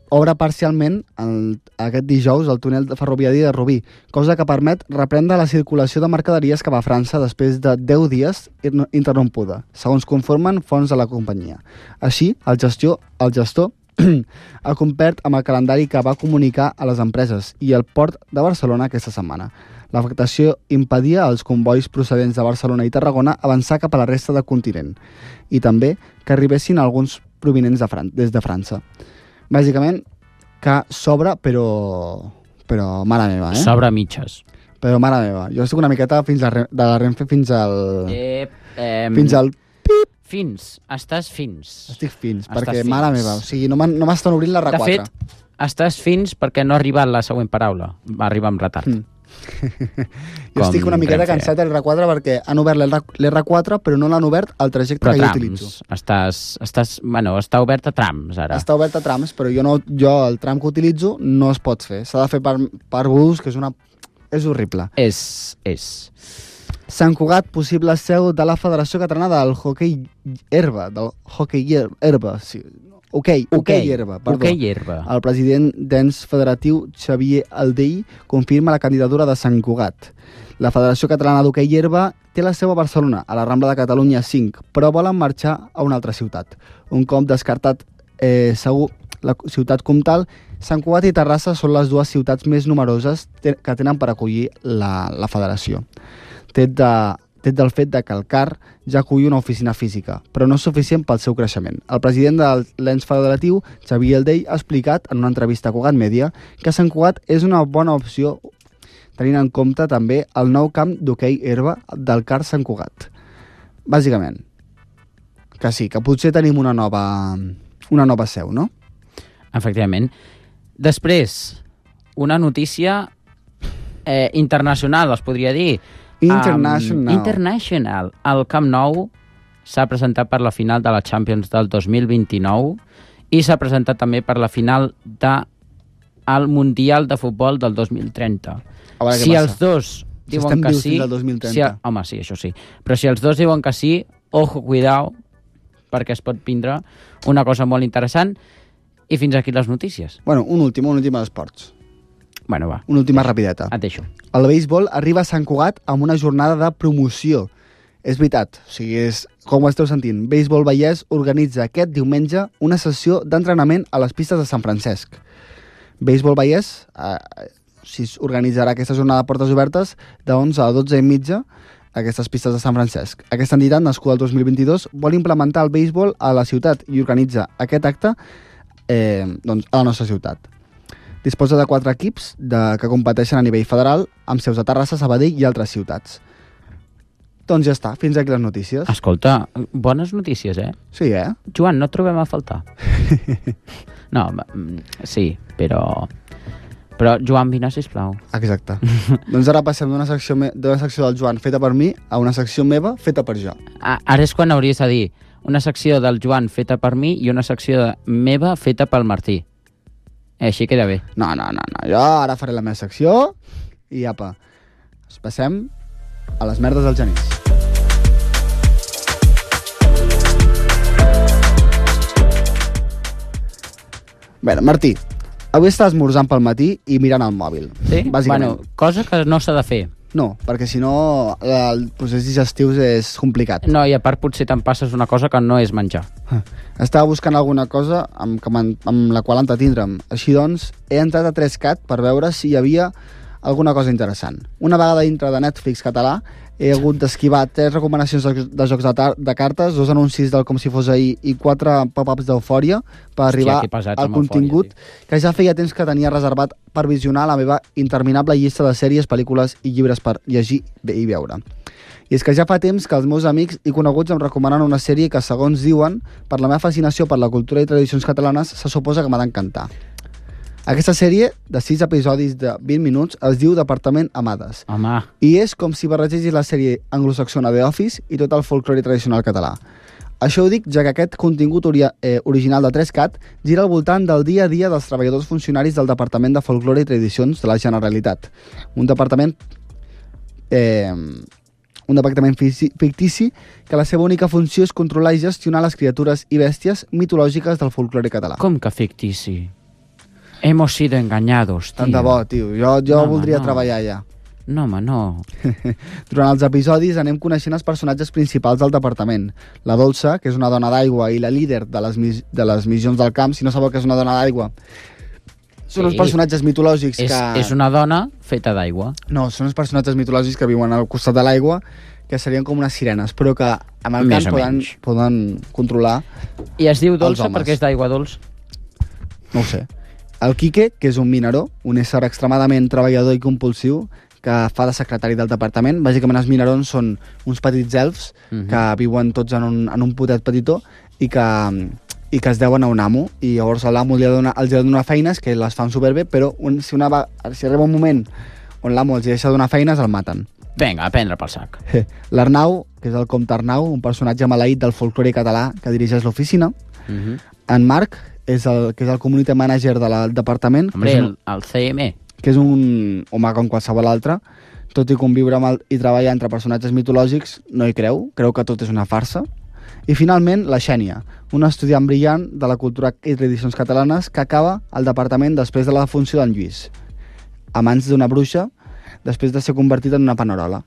obre parcialment el, aquest dijous el túnel de ferroviari de Rubí, cosa que permet reprendre la circulació de mercaderies cap a França després de deu dies interrompuda, segons conformen fonts de la companyia. Així, el gestor, el gestor ha complert amb el calendari que va comunicar a les empreses i el port de Barcelona aquesta setmana. L'afectació impedia als convois procedents de Barcelona i Tarragona avançar cap a la resta del continent i també que arribessin alguns provinents de Fran- des de França. Bàsicament, que s'obre, però... però mare meva, eh? S'obre mitges. Però mare meva, jo estic una miqueta fins la, de la Renfe fins al... Eh, eh, fins al... Fins, estàs fins. Estic fins, Estàs perquè fins. mare meva, o sigui, no m'estan obrint la R quatre. De fet, estàs fins perquè no ha arribat la següent paraula. Va arribar amb retard. Mm. Jo estic una miqueta Renfe. cansat de l'R quatre perquè han obert l'R quatre però no l'han obert al trajecte Però que jo trams, utilitzo. estàs, estàs, bueno, està obert a trams ara. Està obert a trams, però jo, no, jo el tram que utilitzo no es pot fer. S'ha de fer per, per bus, que és una... és horrible. És, és. Sant Cugat, possible seu de la Federació Catalana del Hockey Herba, del Hockey Herba, sí. Ok, ok, herba, perdó. Ok, herba. El president d'ens federatiu, Xavier Aldell, confirma la candidatura de Sant Cugat. La Federació Catalana d'Hoquei Herba té la seu a Barcelona, a la Rambla de Catalunya cinc, però volen marxar a una altra ciutat. Un cop descartat eh, segur la ciutat comtal, Sant Cugat i Terrassa són les dues ciutats més numeroses que tenen per acollir la, la federació. Tret de... Tret del fet de que el C A R ja acull una oficina física, però no és suficient pel seu creixement. El president de l'ens federatiu, Xavier Aldell, ha explicat en una entrevista a Cugat Mèdia que Sant Cugat és una bona opció tenint en compte també el nou camp d'hoquei herba del C A R Sant Cugat. Bàsicament, que sí, que potser tenim una nova, una nova seu, no? Efectivament. Després, una notícia eh, internacional, es podria dir. International. Um, international. El Camp Nou s'ha presentat per la final de la Champions del dos mil vint-i-nou i s'ha presentat també per la final del Mundial de Futbol del dos mil trenta. Si els dos diuen que sí... dos mil trenta. Si, home, sí, això sí. Però si els dos diuen que sí, ojo, cuidao, perquè es pot vindre una cosa molt interessant. I fins aquí les notícies. Bueno, un últim, un últim a esports. Bueno, va. Una última rapideta. Et deixo. El béisbol arriba a Sant Cugat amb una jornada de promoció. És veritat, o sigui, és, com ho esteu sentint, Béisbol Vallès organitza aquest diumenge una sessió d'entrenament a les pistes de Sant Francesc. Béisbol Vallès eh, si organitzarà aquesta jornada de portes obertes de onze a dotze i mitja a aquestes pistes de Sant Francesc. Aquesta entitat, nascuda el dos mil vint-i-dos, vol implementar el béisbol a la ciutat i organitza aquest acte eh, doncs, a la nostra ciutat. Disposa de quatre equips de, que competeixen a nivell federal amb seus a Terrassa, Sabadell i altres ciutats. Doncs ja està, fins aquí les notícies. Escolta, bones notícies, eh? Sí, eh? Joan, no et trobem a faltar. No, sí, però... Però, Joan, vine, sisplau. Exacte. Doncs ara passem d'una secció, me... d'una secció del Joan feta per mi a una secció meva feta per jo. Ara és quan hauries de dir una secció del Joan feta per mi i una secció meva feta pel Martí. Eh, així queda bé. No, no, no, no. Jo ara faré la meva secció i apa, passem a les merdes del Genís. Bé, Martí, avui estàs esmorzant pel matí i mirant el mòbil. Sí? Bàsicament. Bueno, cosa que no s'ha de fer. No, perquè si no el procés digestiu és complicat. No, i a part potser te'n passes una cosa que no és menjar. Estava buscant alguna cosa amb, amb la qual entretindre'm. Així doncs, he entrat a tres cat per veure si hi havia alguna cosa interessant. Una vegada dintre de Netflix català he hagut d'esquivar tres recomanacions de, de jocs de, de cartes, dos anuncis del Com si fos ahir i quatre pop-ups d'Eufòria per arribar al contingut Eufòria, que ja feia temps que tenia reservat per visionar la meva interminable llista de sèries, pel·lícules i llibres per llegir i veure. I és que ja fa temps que els meus amics i coneguts em recomanen una sèrie que, segons diuen, per la meva fascinació per la cultura i tradicions catalanes, se suposa que m'ha d'encantar. Aquesta sèrie, de sis episodis de vint minuts, es diu Departament Amades. Home. I és com si barregessis la sèrie anglosaxona The Office i tot el folclore tradicional català. Això ho dic ja que aquest contingut ori eh, original de tres cat gira al voltant del dia a dia dels treballadors funcionaris del Departament de Folclore i Tradicions de la Generalitat. Un departament... Eh, un departament fictici que la seva única funció és controlar i gestionar les criatures i bèsties mitològiques del folclore català. Com que fictici? Hemos sido engañados, tio. Tant de bo, tio. Jo, jo No, voldria no. treballar allà. No, home, no. Durant els episodis anem coneixent els personatges principals del departament. La Dolça, que és una dona d'aigua i la líder de les, mis de les missions del camp. Si no sabeu que és una dona d'aigua, són Sí. uns personatges mitològics És, que... és una dona feta d'aigua. No, són uns personatges mitològics que viuen al costat de l'aigua, que serien com unes sirenes, però que amb el Més camp o poden, menys. poden controlar. I es diu dolça homes. perquè és d'aigua dolç. No ho sé. El Quique, que és un mineró, un ésser extremadament treballador i compulsiu, que fa de secretari del departament. Bàsicament els minerons són uns petits elfs Mhm. que viuen tots en un, en un potet petitó i que, i que es deuen a un amo, i llavors l'amo els ha de donar, els ha de donar feines que les fan superbé, però un, si, una va, si arriba un moment on l'amo els deixa donar feines, el maten. Vinga, a prendre pel sac. L'Arnau, que és el comte Arnau, un personatge maleït del folklore català que dirigeix l'oficina. Mhm. En Marc, és el, que és el community manager de la, del departament, Hombre, que és, el, un, el C M. que és un home com qualsevol altre, tot i conviure amb el, i treballar entre personatges mitològics, no hi creu, creu que tot és una farsa. I finalment, la Xènia, un estudiant brillant de la cultura i tradicions catalanes que acaba al departament després de la defunció d'en Lluís, a mans d'una bruixa, després de ser convertit en una panerola.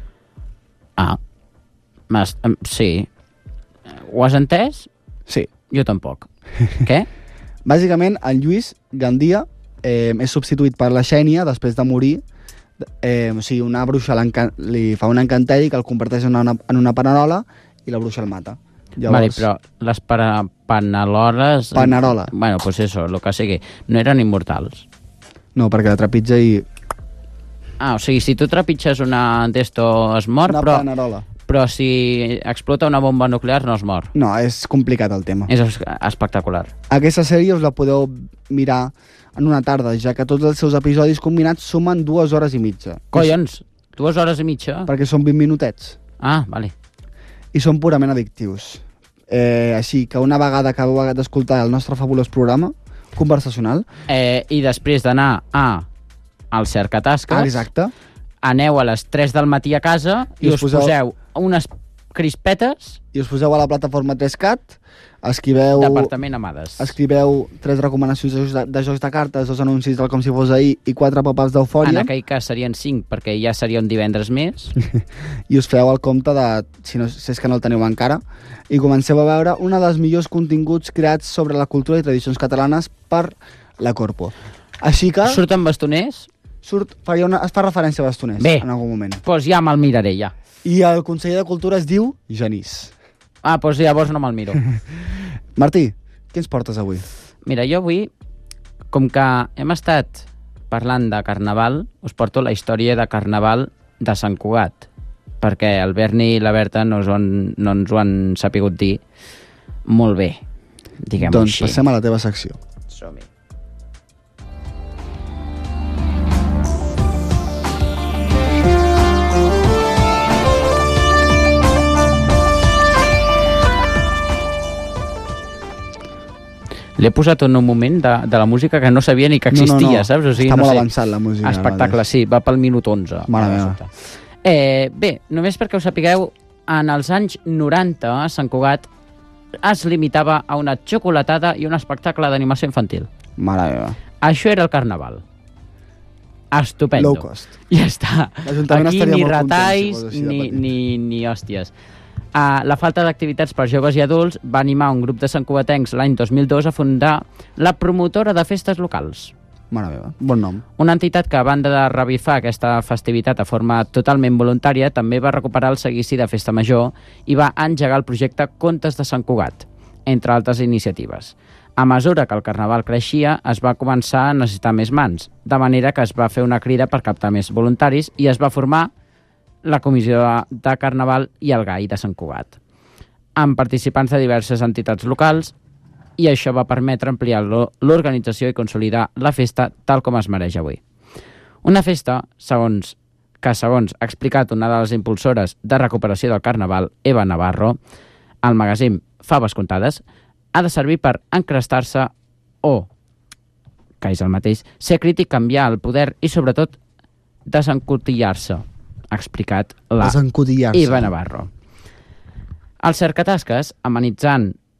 Ah, Mas, em, sí. Ho has entès? Sí. Jo tampoc. Què? Bàsicament, en Lluís Gandia eh, és substituït per la Xènia després de morir. Eh, o sigui, una bruixa li fa un encanteri que el converteix en una, en una panerola i la bruixa el mata. Llavors... Vale, però les para... paneroles... Panerola. Bueno, pues eso, lo que sigui. No eren immortals. No, perquè la trepitja i... Ah, o sigui, si tu trepitges una d'esto es mor, una però... panerola. Però si explota una bomba nuclear no es mor. No, és complicat el tema. És espectacular. Aquesta sèrie us la podeu mirar en una tarda, ja que tots els seus episodis combinats sumen dues hores i mitja. Collons, dues hores i mitja? Perquè són vint minutets. Ah, vale. I són purament addictius. Eh, així que una vegada que acabeu d'escoltar el nostre fabulós programa conversacional... Eh, I després d'anar a al cercatasques... Ah, exacte. Aneu a les tres del matí a casa i, I us, us poseu... poseu unes crispetes... I us poseu a la plataforma tres cat, escriveu... Departament Amades. Escriveu tres recomanacions de jocs de, de, jocs de cartes, dos anuncis del Com si fos ahir i quatre pop-ups d'eufòria. En aquell cas serien cinc, perquè ja seria un divendres més. I us feu el compte de, si, no, si és que no el teniu encara, i comenceu a veure un dels millors continguts creats sobre la cultura i tradicions catalanes per la Corpo. Així que... Surten bastoners? Surt, faria una, es fa referència a bastoners. Bé, en algun moment. Doncs pues ja me'l miraré, ja. I el conseller de Cultura es diu Genís. Ah, doncs pues llavors no me'l miro. Martí, què ens portes avui? Mira, jo avui, com que hem estat parlant de Carnaval, us porto la història de Carnaval de Sant Cugat, perquè el Berni i la Berta no, han, no ens ho han sapigut dir molt bé, diguem-ho doncs així. Doncs passem a la teva secció. Som-hi. L'he posat en un moment de, de la música que no sabia ni que existia, no, no, no. saps? O sigui, està no molt sé. avançat la música. Espectacle, sí, va pel minut onze. Mare meva. Eh, bé, només perquè ho sapigueu, en els anys noranta, Sant Cugat es limitava a una xocolatada i un espectacle d'animació infantil. Mare meva. Això era el Carnaval. Estupendo. Low cost. Ja està. L'Ajuntament Aquí estaria ni molt retalls content, si ni, ni, ni hòsties. Uh, la falta d'activitats per joves i adults va animar un grup de santcugatencs l'any dos mil dos a fundar la promotora de festes locals. Mare meva, bon nom. Una entitat que, a banda de revifar aquesta festivitat de forma totalment voluntària, també va recuperar el seguici de Festa Major i va engegar el projecte Contes de Sant Cugat, entre altres iniciatives. A mesura que el Carnaval creixia, es va començar a necessitar més mans, de manera que es va fer una crida per captar més voluntaris i es va formar la Comissió de Carnaval i el G A I de Sant Cugat, amb participants de diverses entitats locals, i això va permetre ampliar l'organització i consolidar la festa tal com es mereix avui. Una festa, segons que segons ha explicat una de les impulsores de recuperació del Carnaval, Eva Navarro, al magazín Faves Contades, ha de servir per encrestar-se o, que és el mateix, ser crític, canviar el poder i, sobretot, desencotillar-se, ha explicat la Eva Navarro. El cercatasques, amenitzant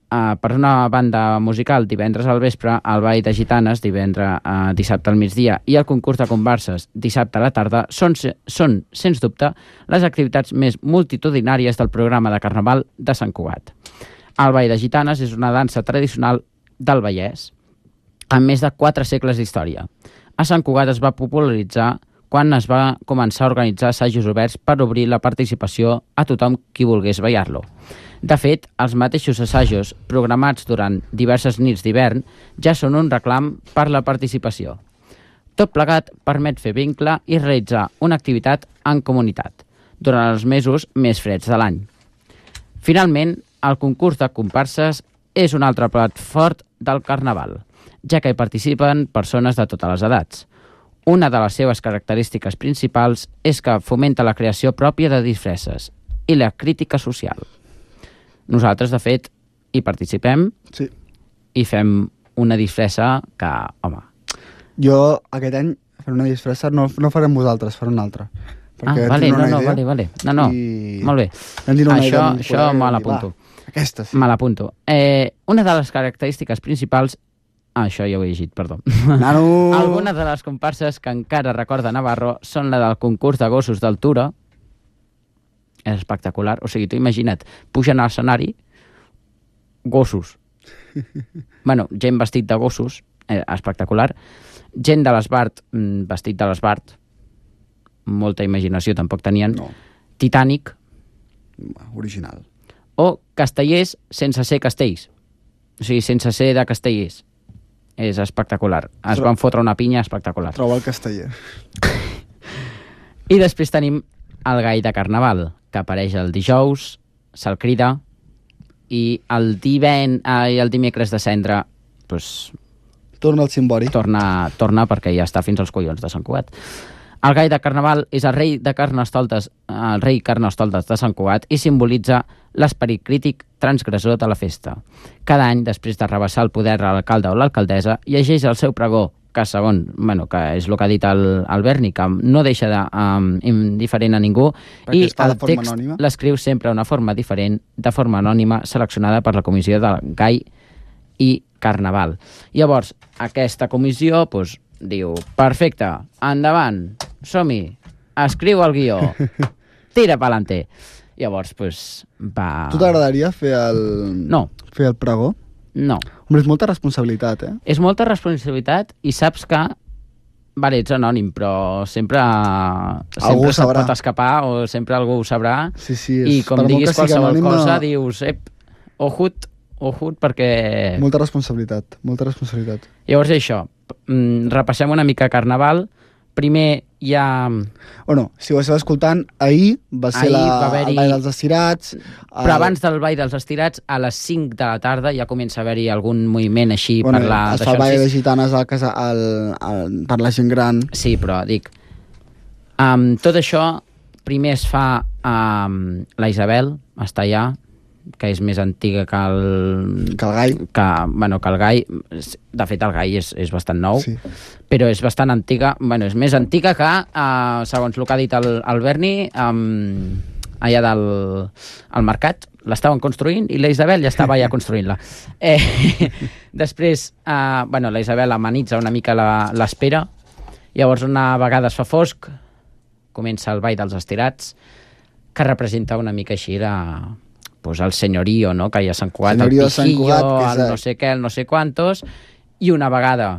Uh, per una banda musical, divendres al vespre, el ball de gitanes, divendres, uh, dissabte al migdia, i el concurs de comparses, dissabte a la tarda, són, són, sens dubte, les activitats més multitudinàries del programa de Carnaval de Sant Cugat. El ball de gitanes és una dansa tradicional del Vallès, amb més de quatre segles d'història. A Sant Cugat es va popularitzar quan es va començar a organitzar assajos oberts per obrir la participació a tothom qui volgués ballar-lo. De fet, els mateixos assajos, programats durant diverses nits d'hivern, ja són un reclam per la participació. Tot plegat permet fer vincle i realitzar una activitat en comunitat, durant els mesos més freds de l'any. Finalment, el concurs de comparses és un altre plat fort del Carnaval, ja que hi participen persones de totes les edats. Una de les seves característiques principals és que fomenta la creació pròpia de disfresses i la crítica social. Nosaltres, de fet, hi participem sí. i fem una disfressa que, home... Jo, aquest any, faré una disfressa, no, no farem vosaltres, faré una altra. Ah, vale, no, no, vale, vale. No, no, i... molt bé. Això, això me l'apunto. Aquesta, sí. Me l'apunto. Eh, una de les característiques principals... Ah, això ja ho he llegit, perdó. Nano! Algunes de les comparses que encara recorda Navarro són la del concurs de gossos d'altura. És espectacular. O sigui, tu imagina't, pugen a l'escenari gossos. bueno, gent vestit de gossos, eh, espectacular. Gent de l'Esbart, vestit de l'Esbart. Molta imaginació tampoc tenien. No. Titanic. Original. O castellers sense ser castells. O sigui, sense ser de castellers. És espectacular. Es Tro... van fotre una pinya espectacular. Troba el casteller. I després tenim el gall de Carnaval, que apareix el dijous, se'l crida, i el, diven, eh, el dimecres de cendre pues, torna al cimbori. Torna, torna perquè ja està fins als collons de Sant Cugat. El gall de Carnaval és el rei de Carnestoltes, el rei Carnestoltes de Sant Cugat i simbolitza l'esperit crític transgressor de la festa. Cada any, després de rebassar el poder a l'alcalde o l'alcaldessa, llegeix el seu pregó, que segon, bueno, que és el que ha dit el, el Berni, que no deixa de, um, indiferent a ningú, perquè i el text anònima. L'escriu sempre d'una forma diferent, de forma anònima, seleccionada per la comissió del gall i Carnaval. Llavors, aquesta comissió, doncs, diu, perfecte, endavant, som-hi, escriu el guió, tira pa'lante. Llavors, doncs, va... Tu t'agradaria fer el... No. Fer el pregó? No. Home, és molta responsabilitat, eh? És molta responsabilitat i saps que, vale, ets anònim, però sempre, sempre se't pot escapar o sempre algú ho sabrà. Sí, sí, és... I com diguis qualsevol anònim, cosa, no... dius, ep, ojut, ojut, perquè... Molta responsabilitat, molta responsabilitat. Llavors això, repassem una mica Carnaval. Primer hi ha... Bueno, si ho esteu escoltant, ahir va ser ahir la, va haver-hi... el ball dels estirats. Però el... abans del ball dels estirats, a les cinc de la tarda ja comença a haver-hi algun moviment així bueno, per la... Es fa el ball de gitanes al casa, al, al, per la gent gran. Sí, però dic... Um, tot això primer es fa um, la Isabel, està allà, que és més antiga que el... Que el gall. Que, bueno, que el gall. De fet, el gall és, és bastant nou, sí. Però és bastant antiga. Bueno, és més antiga que, uh, segons el que ha dit el, el Berni, um, allà del al mercat, l'estaven construint i la Isabel ja estava allà construint-la. Eh, després, uh, bueno, la Isabel amenitza una mica l'espera. Llavors, una vegada es fa fosc, comença el ball dels estirats, que representa una mica així la... pues el senyorio, no?, que hi ha Sant Cugat, el pijillo, el no sé què, el no sé quantos, i una vegada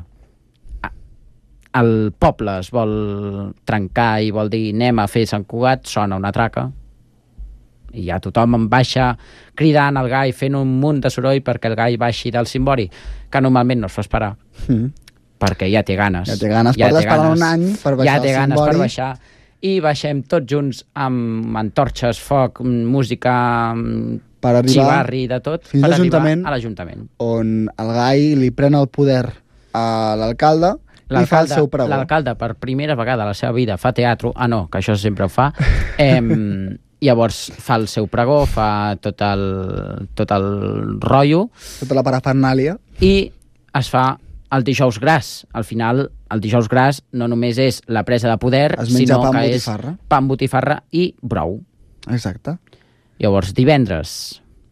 el poble es vol trencar i vol dir anem a fer Sant Cugat, sona una traca, i ja tothom en baixa cridant al gall, fent un munt de soroll perquè el gall baixi del cimbori, que normalment no es fa esperar, mm. perquè ja té ganes. Ja té ganes, ja pot esperar un any per baixar ja té el ganes cimbori. Per baixar. I baixem tots junts amb antorxes, foc, música, per arribar, xivarri, de tot, fins per arribar a l'Ajuntament. On el gall li pren el poder a l'alcalde i fa el seu pregó. L'alcalde, per primera vegada a la seva vida, fa teatre, ah no, que això sempre ho fa, eh, llavors fa el seu pregó, fa tot el, tot el rotllo. Tota la parafernàlia. I es fa el dijous gras. Al final, el dijous gras no només és la presa de poder, sinó que és pa amb botifarra i brou. Exacte. Llavors, divendres...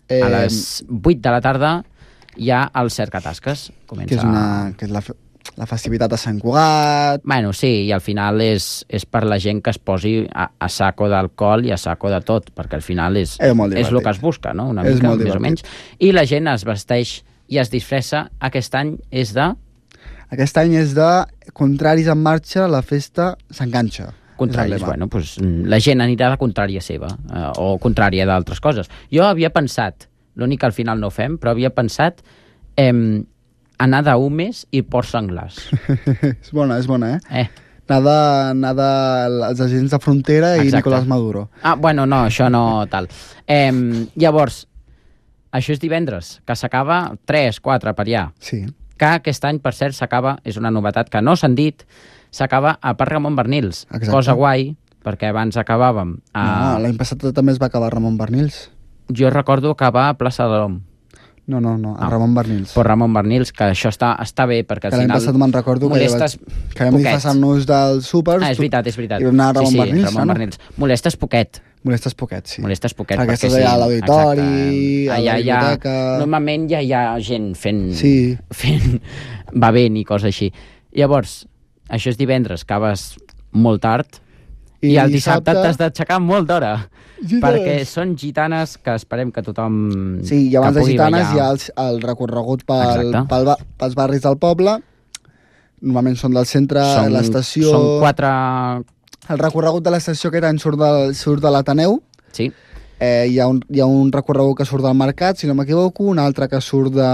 Eh, a les vuit de la tarda hi ha el cercatasques. Comença... Que és, una, que és la, la festivitat de Sant Cugat... Bueno, sí, i al final és, és per la gent que es posi a, a saco d'alcohol i a saco de tot, perquè al final és, és, és el que es busca, no? Una és mica, més o menys. I la gent es vesteix i es disfressa. Aquest any és de... Aquest any és de Contraris en marxa, la festa s'enganxa. Contraris, bueno, pues, la gent anirà de contrària seva, eh, o contrària d'altres coses. Jo havia pensat, l'únic que al final no ho fem, però havia pensat eh, anar d'humes i porcs senglars. És bona, és bona, eh? Eh. Anar de, anar de els agents de frontera i Exacte. Nicolás Maduro. Ah, bueno, no, això no tal. Eh, llavors, això és divendres, que s'acaba tres, quatre per allà. Sí. Que aquest any, per cert, s'acaba, és una novetat que no s'han dit, s'acaba a Parc Ramon Bernils. Exacte. Cosa guai, perquè abans acabàvem a... No, l'any passat també es va acabar a Ramon Bernils. Jo recordo acabar a Plaça de l'Om. No, no, no, a No. Ramon Bernils. Per Ramon Bernils, que això està, està bé, perquè al Que l'any final... passat me'n recordo que, molestes vaig, que vam disfressar-nos dels súpers. Ah, és veritat, és veritat. I vam anar a Ramon sí, sí, Bernils, Ramon no? Bernils. Molestes poquet. Molestes poquet, sí. Molestes poquet. Perquè perquè estàs allà a l'auditori, exacte. a la Allà hi ha- biblioteca... Normalment ja hi ha gent fent... Sí. fent bevent i coses així. Llavors, això és divendres, acabes molt tard, i, I el dissabte dissabte- t'has d'aixecar molt d'hora. Gitanes. Perquè són gitanes que esperem que tothom Sí, i abans que de pugui Gitanes ballar. hi ha el, el recorregut pel, Exacte. pel, ba- pels barris del poble. Normalment són del centre, Són- l'estació... Són quatre... El recorregut de l'estació aquest any surt, del, surt de l'Ateneu. Sí. Eh, hi, ha un, hi ha un recorregut que surt del Mercat, si no m'equivoco, un altre que surt de...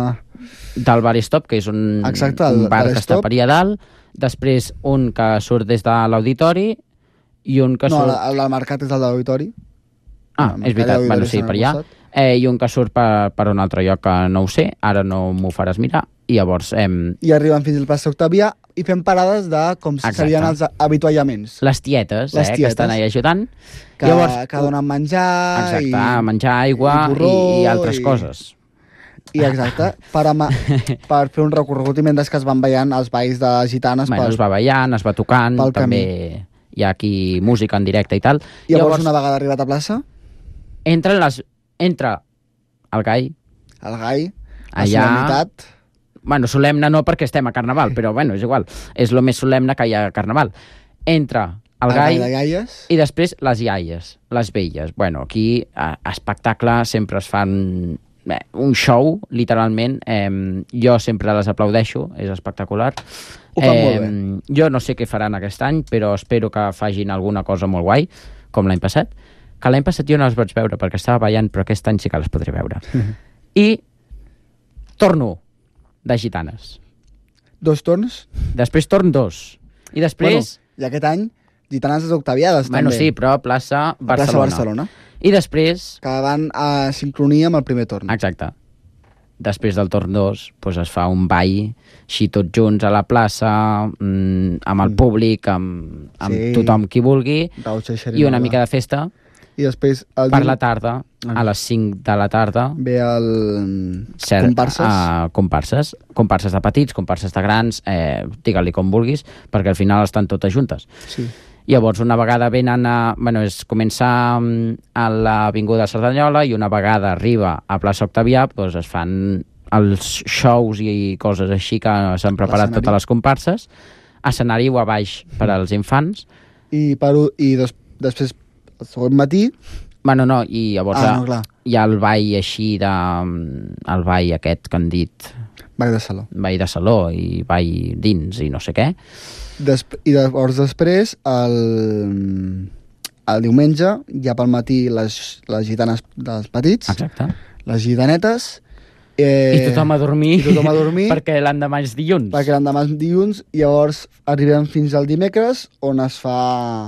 Del Bar Stop, que és un, Exacte, el un bar Bar que està Stop. per allà dalt. Després un que surt des de l'auditori i un que no, surt... la- el del Mercat és el de l'auditori. Ah, el és Mercat veritat, i bueno, l'auditori sí, estan per al allà. costat. Eh, I un que surt per, per un altre lloc que no ho sé, ara no m'ho faràs mirar. I llavors, eh, I arriben fins al plaça Octavià i fem parades de com Exacte. serien els avituallaments. les tietes, Les eh, que tietes. estan allà ajudant. Que, llavors, que donen menjar exacte, i... menjar aigua i i, porró i altres i- coses. I exacte, per, ama, per fer un recorregut i mentre que es van ballant els balls de gitanes Bueno, pel, es va ballant, es va tocant, pel també hi ha aquí música en directe i tal. I llavors, una vegada arribat a plaça, Entren les... Entra el gai, el gai, la allà... solemnitat, Bueno, solemne no perquè estem a Carnaval, però bueno, és igual. És el més solemne que hi ha a Carnaval. Entra el el gai gai de gaies, i després les iaies, les velles. Bueno, aquí a, a espectacle sempre es fan bé, un show, literalment. Eh, jo sempre les aplaudeixo, és espectacular. Ho fan molt bé. Jo no sé què faran aquest any, però espero que fagin alguna cosa molt guai, com l'any passat. Que l'any passat jo no les vaig veure perquè estava ballant, però aquest any sí que les podré veure. I torno de gitanes. dos torns. Després torn dos. I després... Bueno, i aquest any, gitanes octaviades, Bueno, també. sí, però plaça Barcelona. Plaça Barcelona. I després... Que van a sincronia amb el primer torn. Exacte. Després del torn dos doncs es fa un ball així tots junts a la plaça, mm, amb el públic, amb, amb Sí. tothom qui vulgui, Rauxa i una mica de festa. I després... El Per dim- la tarda, a les cinc de la tarda, Ve el... cert, comparses. A, comparses. Comparses de petits, comparses de grans, eh, digue-li com vulguis, perquè al final estan totes juntes. Sí. Llavors, una vegada venen a... Bueno, és començar mm, a l'Avinguda Cerdanyola i una vegada arriba a plaça Octavià, doncs es fan els shows i coses així que s'han preparat L'escenari. totes les comparses. Escenari a baix per als infants. I, per, u- i des, després, el següent matí... Bueno, no, i llavors Ah, ah, no, clar. hi ha el ball així de... el ball aquest que han dit... Ball de saló. Ball de saló i ball dins i no sé què. Desp I llavors després, el, el diumenge, ja pel matí, les, les gitanes dels petits, Exacte. les gitanetes... Eh, I tothom a dormir, I tothom a dormir, perquè l'endemà és dilluns. perquè l'endemà és dilluns, i llavors arribem fins al dimecres, on es fa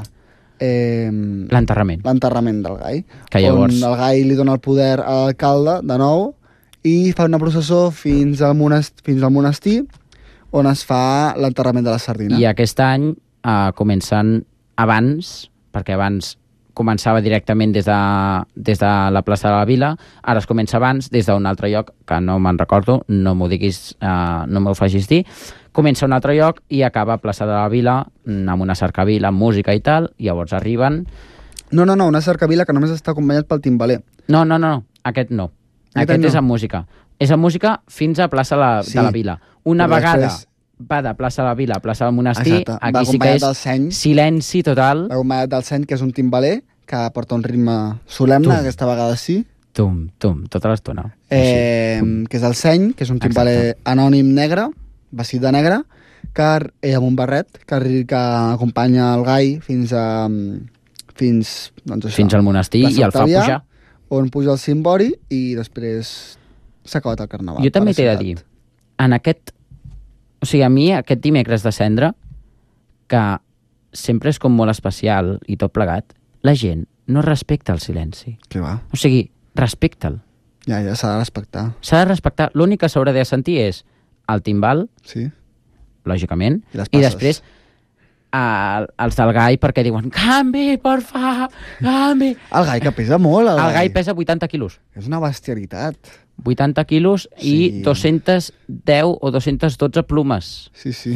eh, L'enterrament. l'enterrament del gai. Que llavors- On el gai li dona el poder a l'alcalde, de nou, i fa una processó fins al, monast fins al monestir, on es fa l'enterrament de la sardina. I aquest any eh, comencen abans, perquè abans començava directament des de, des de la plaça de la Vila, ara es comença abans des d'un altre lloc, que no me'n recordo, no m'ho diguis, eh, no m'ho facis dir, comença a un altre lloc i acaba a plaça de la Vila, mm, amb una cercavila, amb música i tal, i llavors arriben... No, no, no, una cercavila que només està acompanyat pel timbaler. No, no, no, aquest no. Aquest no. és amb música. És amb música fins a plaça la, sí. de la Vila. Una Però vegada després... va de plaça de la Vila a plaça del Monestir, Exacte. aquí sí que és seny, silenci total. Va acompanyat del seny, que és un timbaler, que porta un ritme solemne, tum. Aquesta vegada sí. Tum, tum, tota l'estona. Eh, que és el seny, que és un timbaler Exacte. anònim negre, vestit de negre, que eh, amb un barret, que, que acompanya el gai fins a... fins, doncs això, fins al Monestir i el fa pujar. On puja el cimbori i després s'ha acabat el carnaval. Jo també t'he de dir, en aquest... O sigui, a mi, aquest dimecres de cendra, que sempre és com molt especial i tot plegat, la gent no respecta el silenci. Què va? O sigui, respecta'l. Ja, ja s'ha de respectar. S'ha de respectar. L'únic que s'haurà de sentir és el timbal, sí. lògicament, i, i després eh, els del gai perquè diuen canvi, porfa, canvi. El gai que pesa molt, el, el gai. gai pesa vuitanta quilos. És una bestialitat. vuitanta quilos sí. i dos-centes deu o dos-centes dotze plomes. Sí, sí.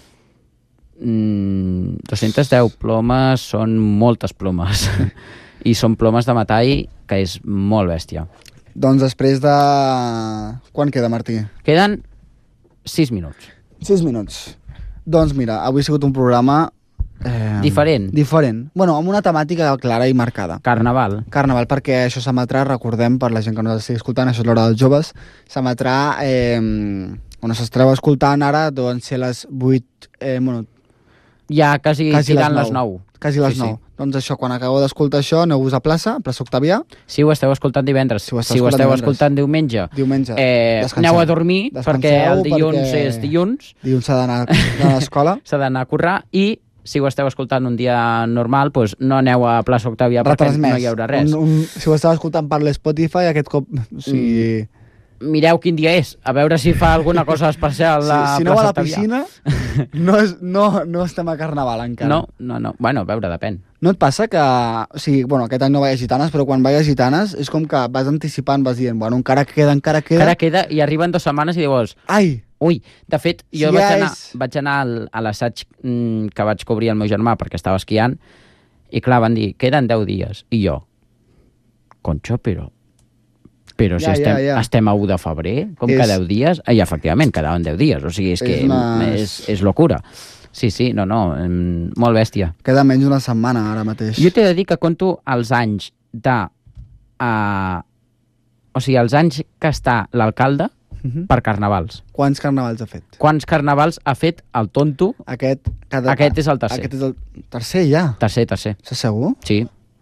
Mm, dos-centes deu plomes són moltes plomes. I són plomes de metall, que és molt bèstia. Doncs després de... Quan queda, Martí? Queden sis minuts. sis minuts. Doncs mira, avui ha sigut un programa... Eh, diferent. Diferent. Bueno, amb una temàtica clara i marcada. Carnaval. Carnaval, perquè això s'emetrà, recordem, per la gent que no estigui escoltant, això és l'hora dels joves, s'emetrà, eh, on s'estareu escoltant ara, deuen ser les vuit... Eh, bueno, ja quasi, quasi tirant les nou. Quasi les sí, nou. Sí. Doncs això, quan acabeu d'escoltar això, aneu-vos a plaça, plaça Octavià. Si ho esteu escoltant divendres, si ho esteu, si ho esteu escoltant, escoltant diumenge, diumenge eh, aneu a dormir, perquè el dilluns perquè... és dilluns. Dilluns s'ha d'anar a l'escola. S'ha d'anar a currar i... Si ho esteu escoltant un dia normal, doncs no aneu a plaça Octàvia perquè no hi haurà res. Un, un, si ho esteu escoltant per l'Spotify, aquest cop... O sigui... Mm, mireu quin dia és, a veure si fa alguna cosa especial a sí, si no va a la piscina, no, és, no, no estem a Carnaval encara. No, no, no. Bueno, a veure, depèn. No et passa que... O sigui, bueno, aquest any no vaig a Gitanes, però quan vaig a Gitanes és com que vas anticipant, vas dient, bueno, encara queda, encara queda... Encara queda, i arriben dues setmanes i dius... Ai! Ui, de fet, jo sí, vaig, ja anar, és... vaig anar al, a l'assaig mm, que vaig cobrir el meu germà perquè estava esquiant i clar, van dir, queden deu dies. I jo, conxo, però... Però si ja, estem, ja, ja. estem a u de febrer, com és... que deu dies? I efectivament, quedaven deu dies, o sigui, és, és que una... és, és locura. Sí, sí, no, no, molt bèstia. Queda menys d'una setmana ara mateix. Jo t'he de dir que conto els anys de... Uh, o sigui, els anys que està l'alcalde Uh-huh. per carnavals. Quants carnavals ha fet? Quants carnavals ha fet el tonto? Aquest, cada... Aquest és el tercer. Aquest és el tercer, ja? Tercer, tercer. Estàs segur? Sí.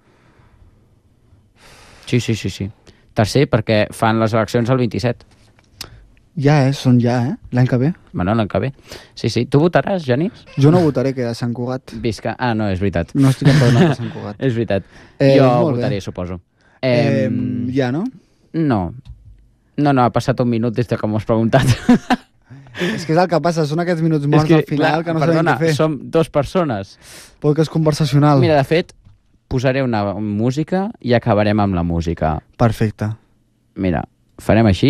Sí, sí, sí, sí. Tercer perquè fan les eleccions el vint-i-set. Ja, eh? Són ja, eh? L'any que ve. Bueno, l'any que ve. Sí, sí. Tu votaràs, Genís? Jo no votaré, que a Sant Cugat. Visca. Ah, no, és veritat. No estic empadronat a Sant Cugat. És veritat. Eh, jo votaré, bé. Suposo. Eh, eh, ja, no? No. No, no, ha passat un minut des que m'ho has preguntat. És que és el que passa, són aquests minuts morts que, al final clar, que no perdona, sabem què fer. Som dos persones. Podcast conversacional. Mira, de fet, posaré una música i acabarem amb la música. Perfecte. Mira, farem així.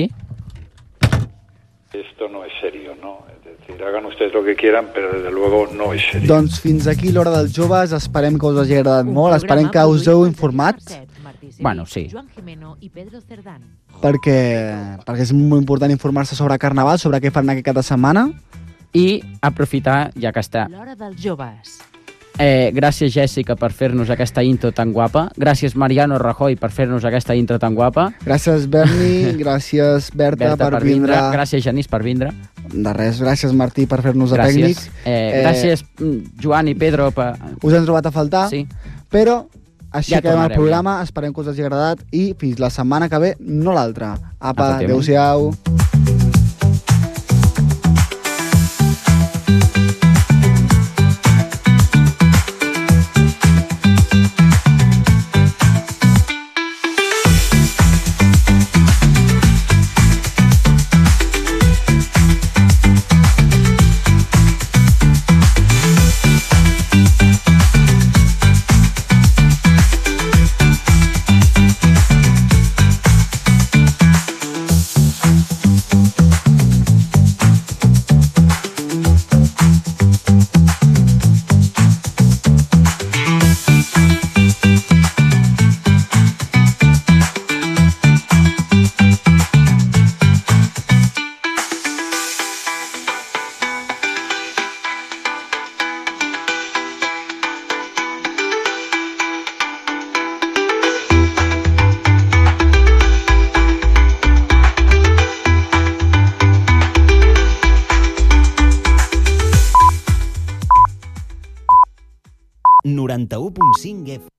Esto no es serio, ¿no? Es decir, hagan ustedes lo que quieran, pero desde luego no es serio. Doncs fins aquí l'hora dels joves, esperem que us hagi agradat molt, esperem que us heu informat. Bueno, sí. Perquè, perquè és molt important informar-se sobre Carnaval, sobre què fan aquest cap de setmana. I aprofitar, ja que està... L'hora dels joves. Eh, gràcies, Jèssica, per fer-nos aquesta intro tan guapa. Gràcies, Mariano Rajoy, per fer-nos aquesta intro tan guapa. Gràcies, Berni. Gràcies, Berta, Berta per, per vindre. vindre. Gràcies, Genís, per vindre. De res. Gràcies, Martí, per fer-nos de tècnic. Eh, gràcies, eh, Joan i Pedro. Per... Us hem trobat a faltar. Sí. Però... Així ja acabem el programa, ja. Esperem que us hagi agradat i fins la setmana que ve, no l'altra. Apa, adéu-siau. noranta-u punt cinc F.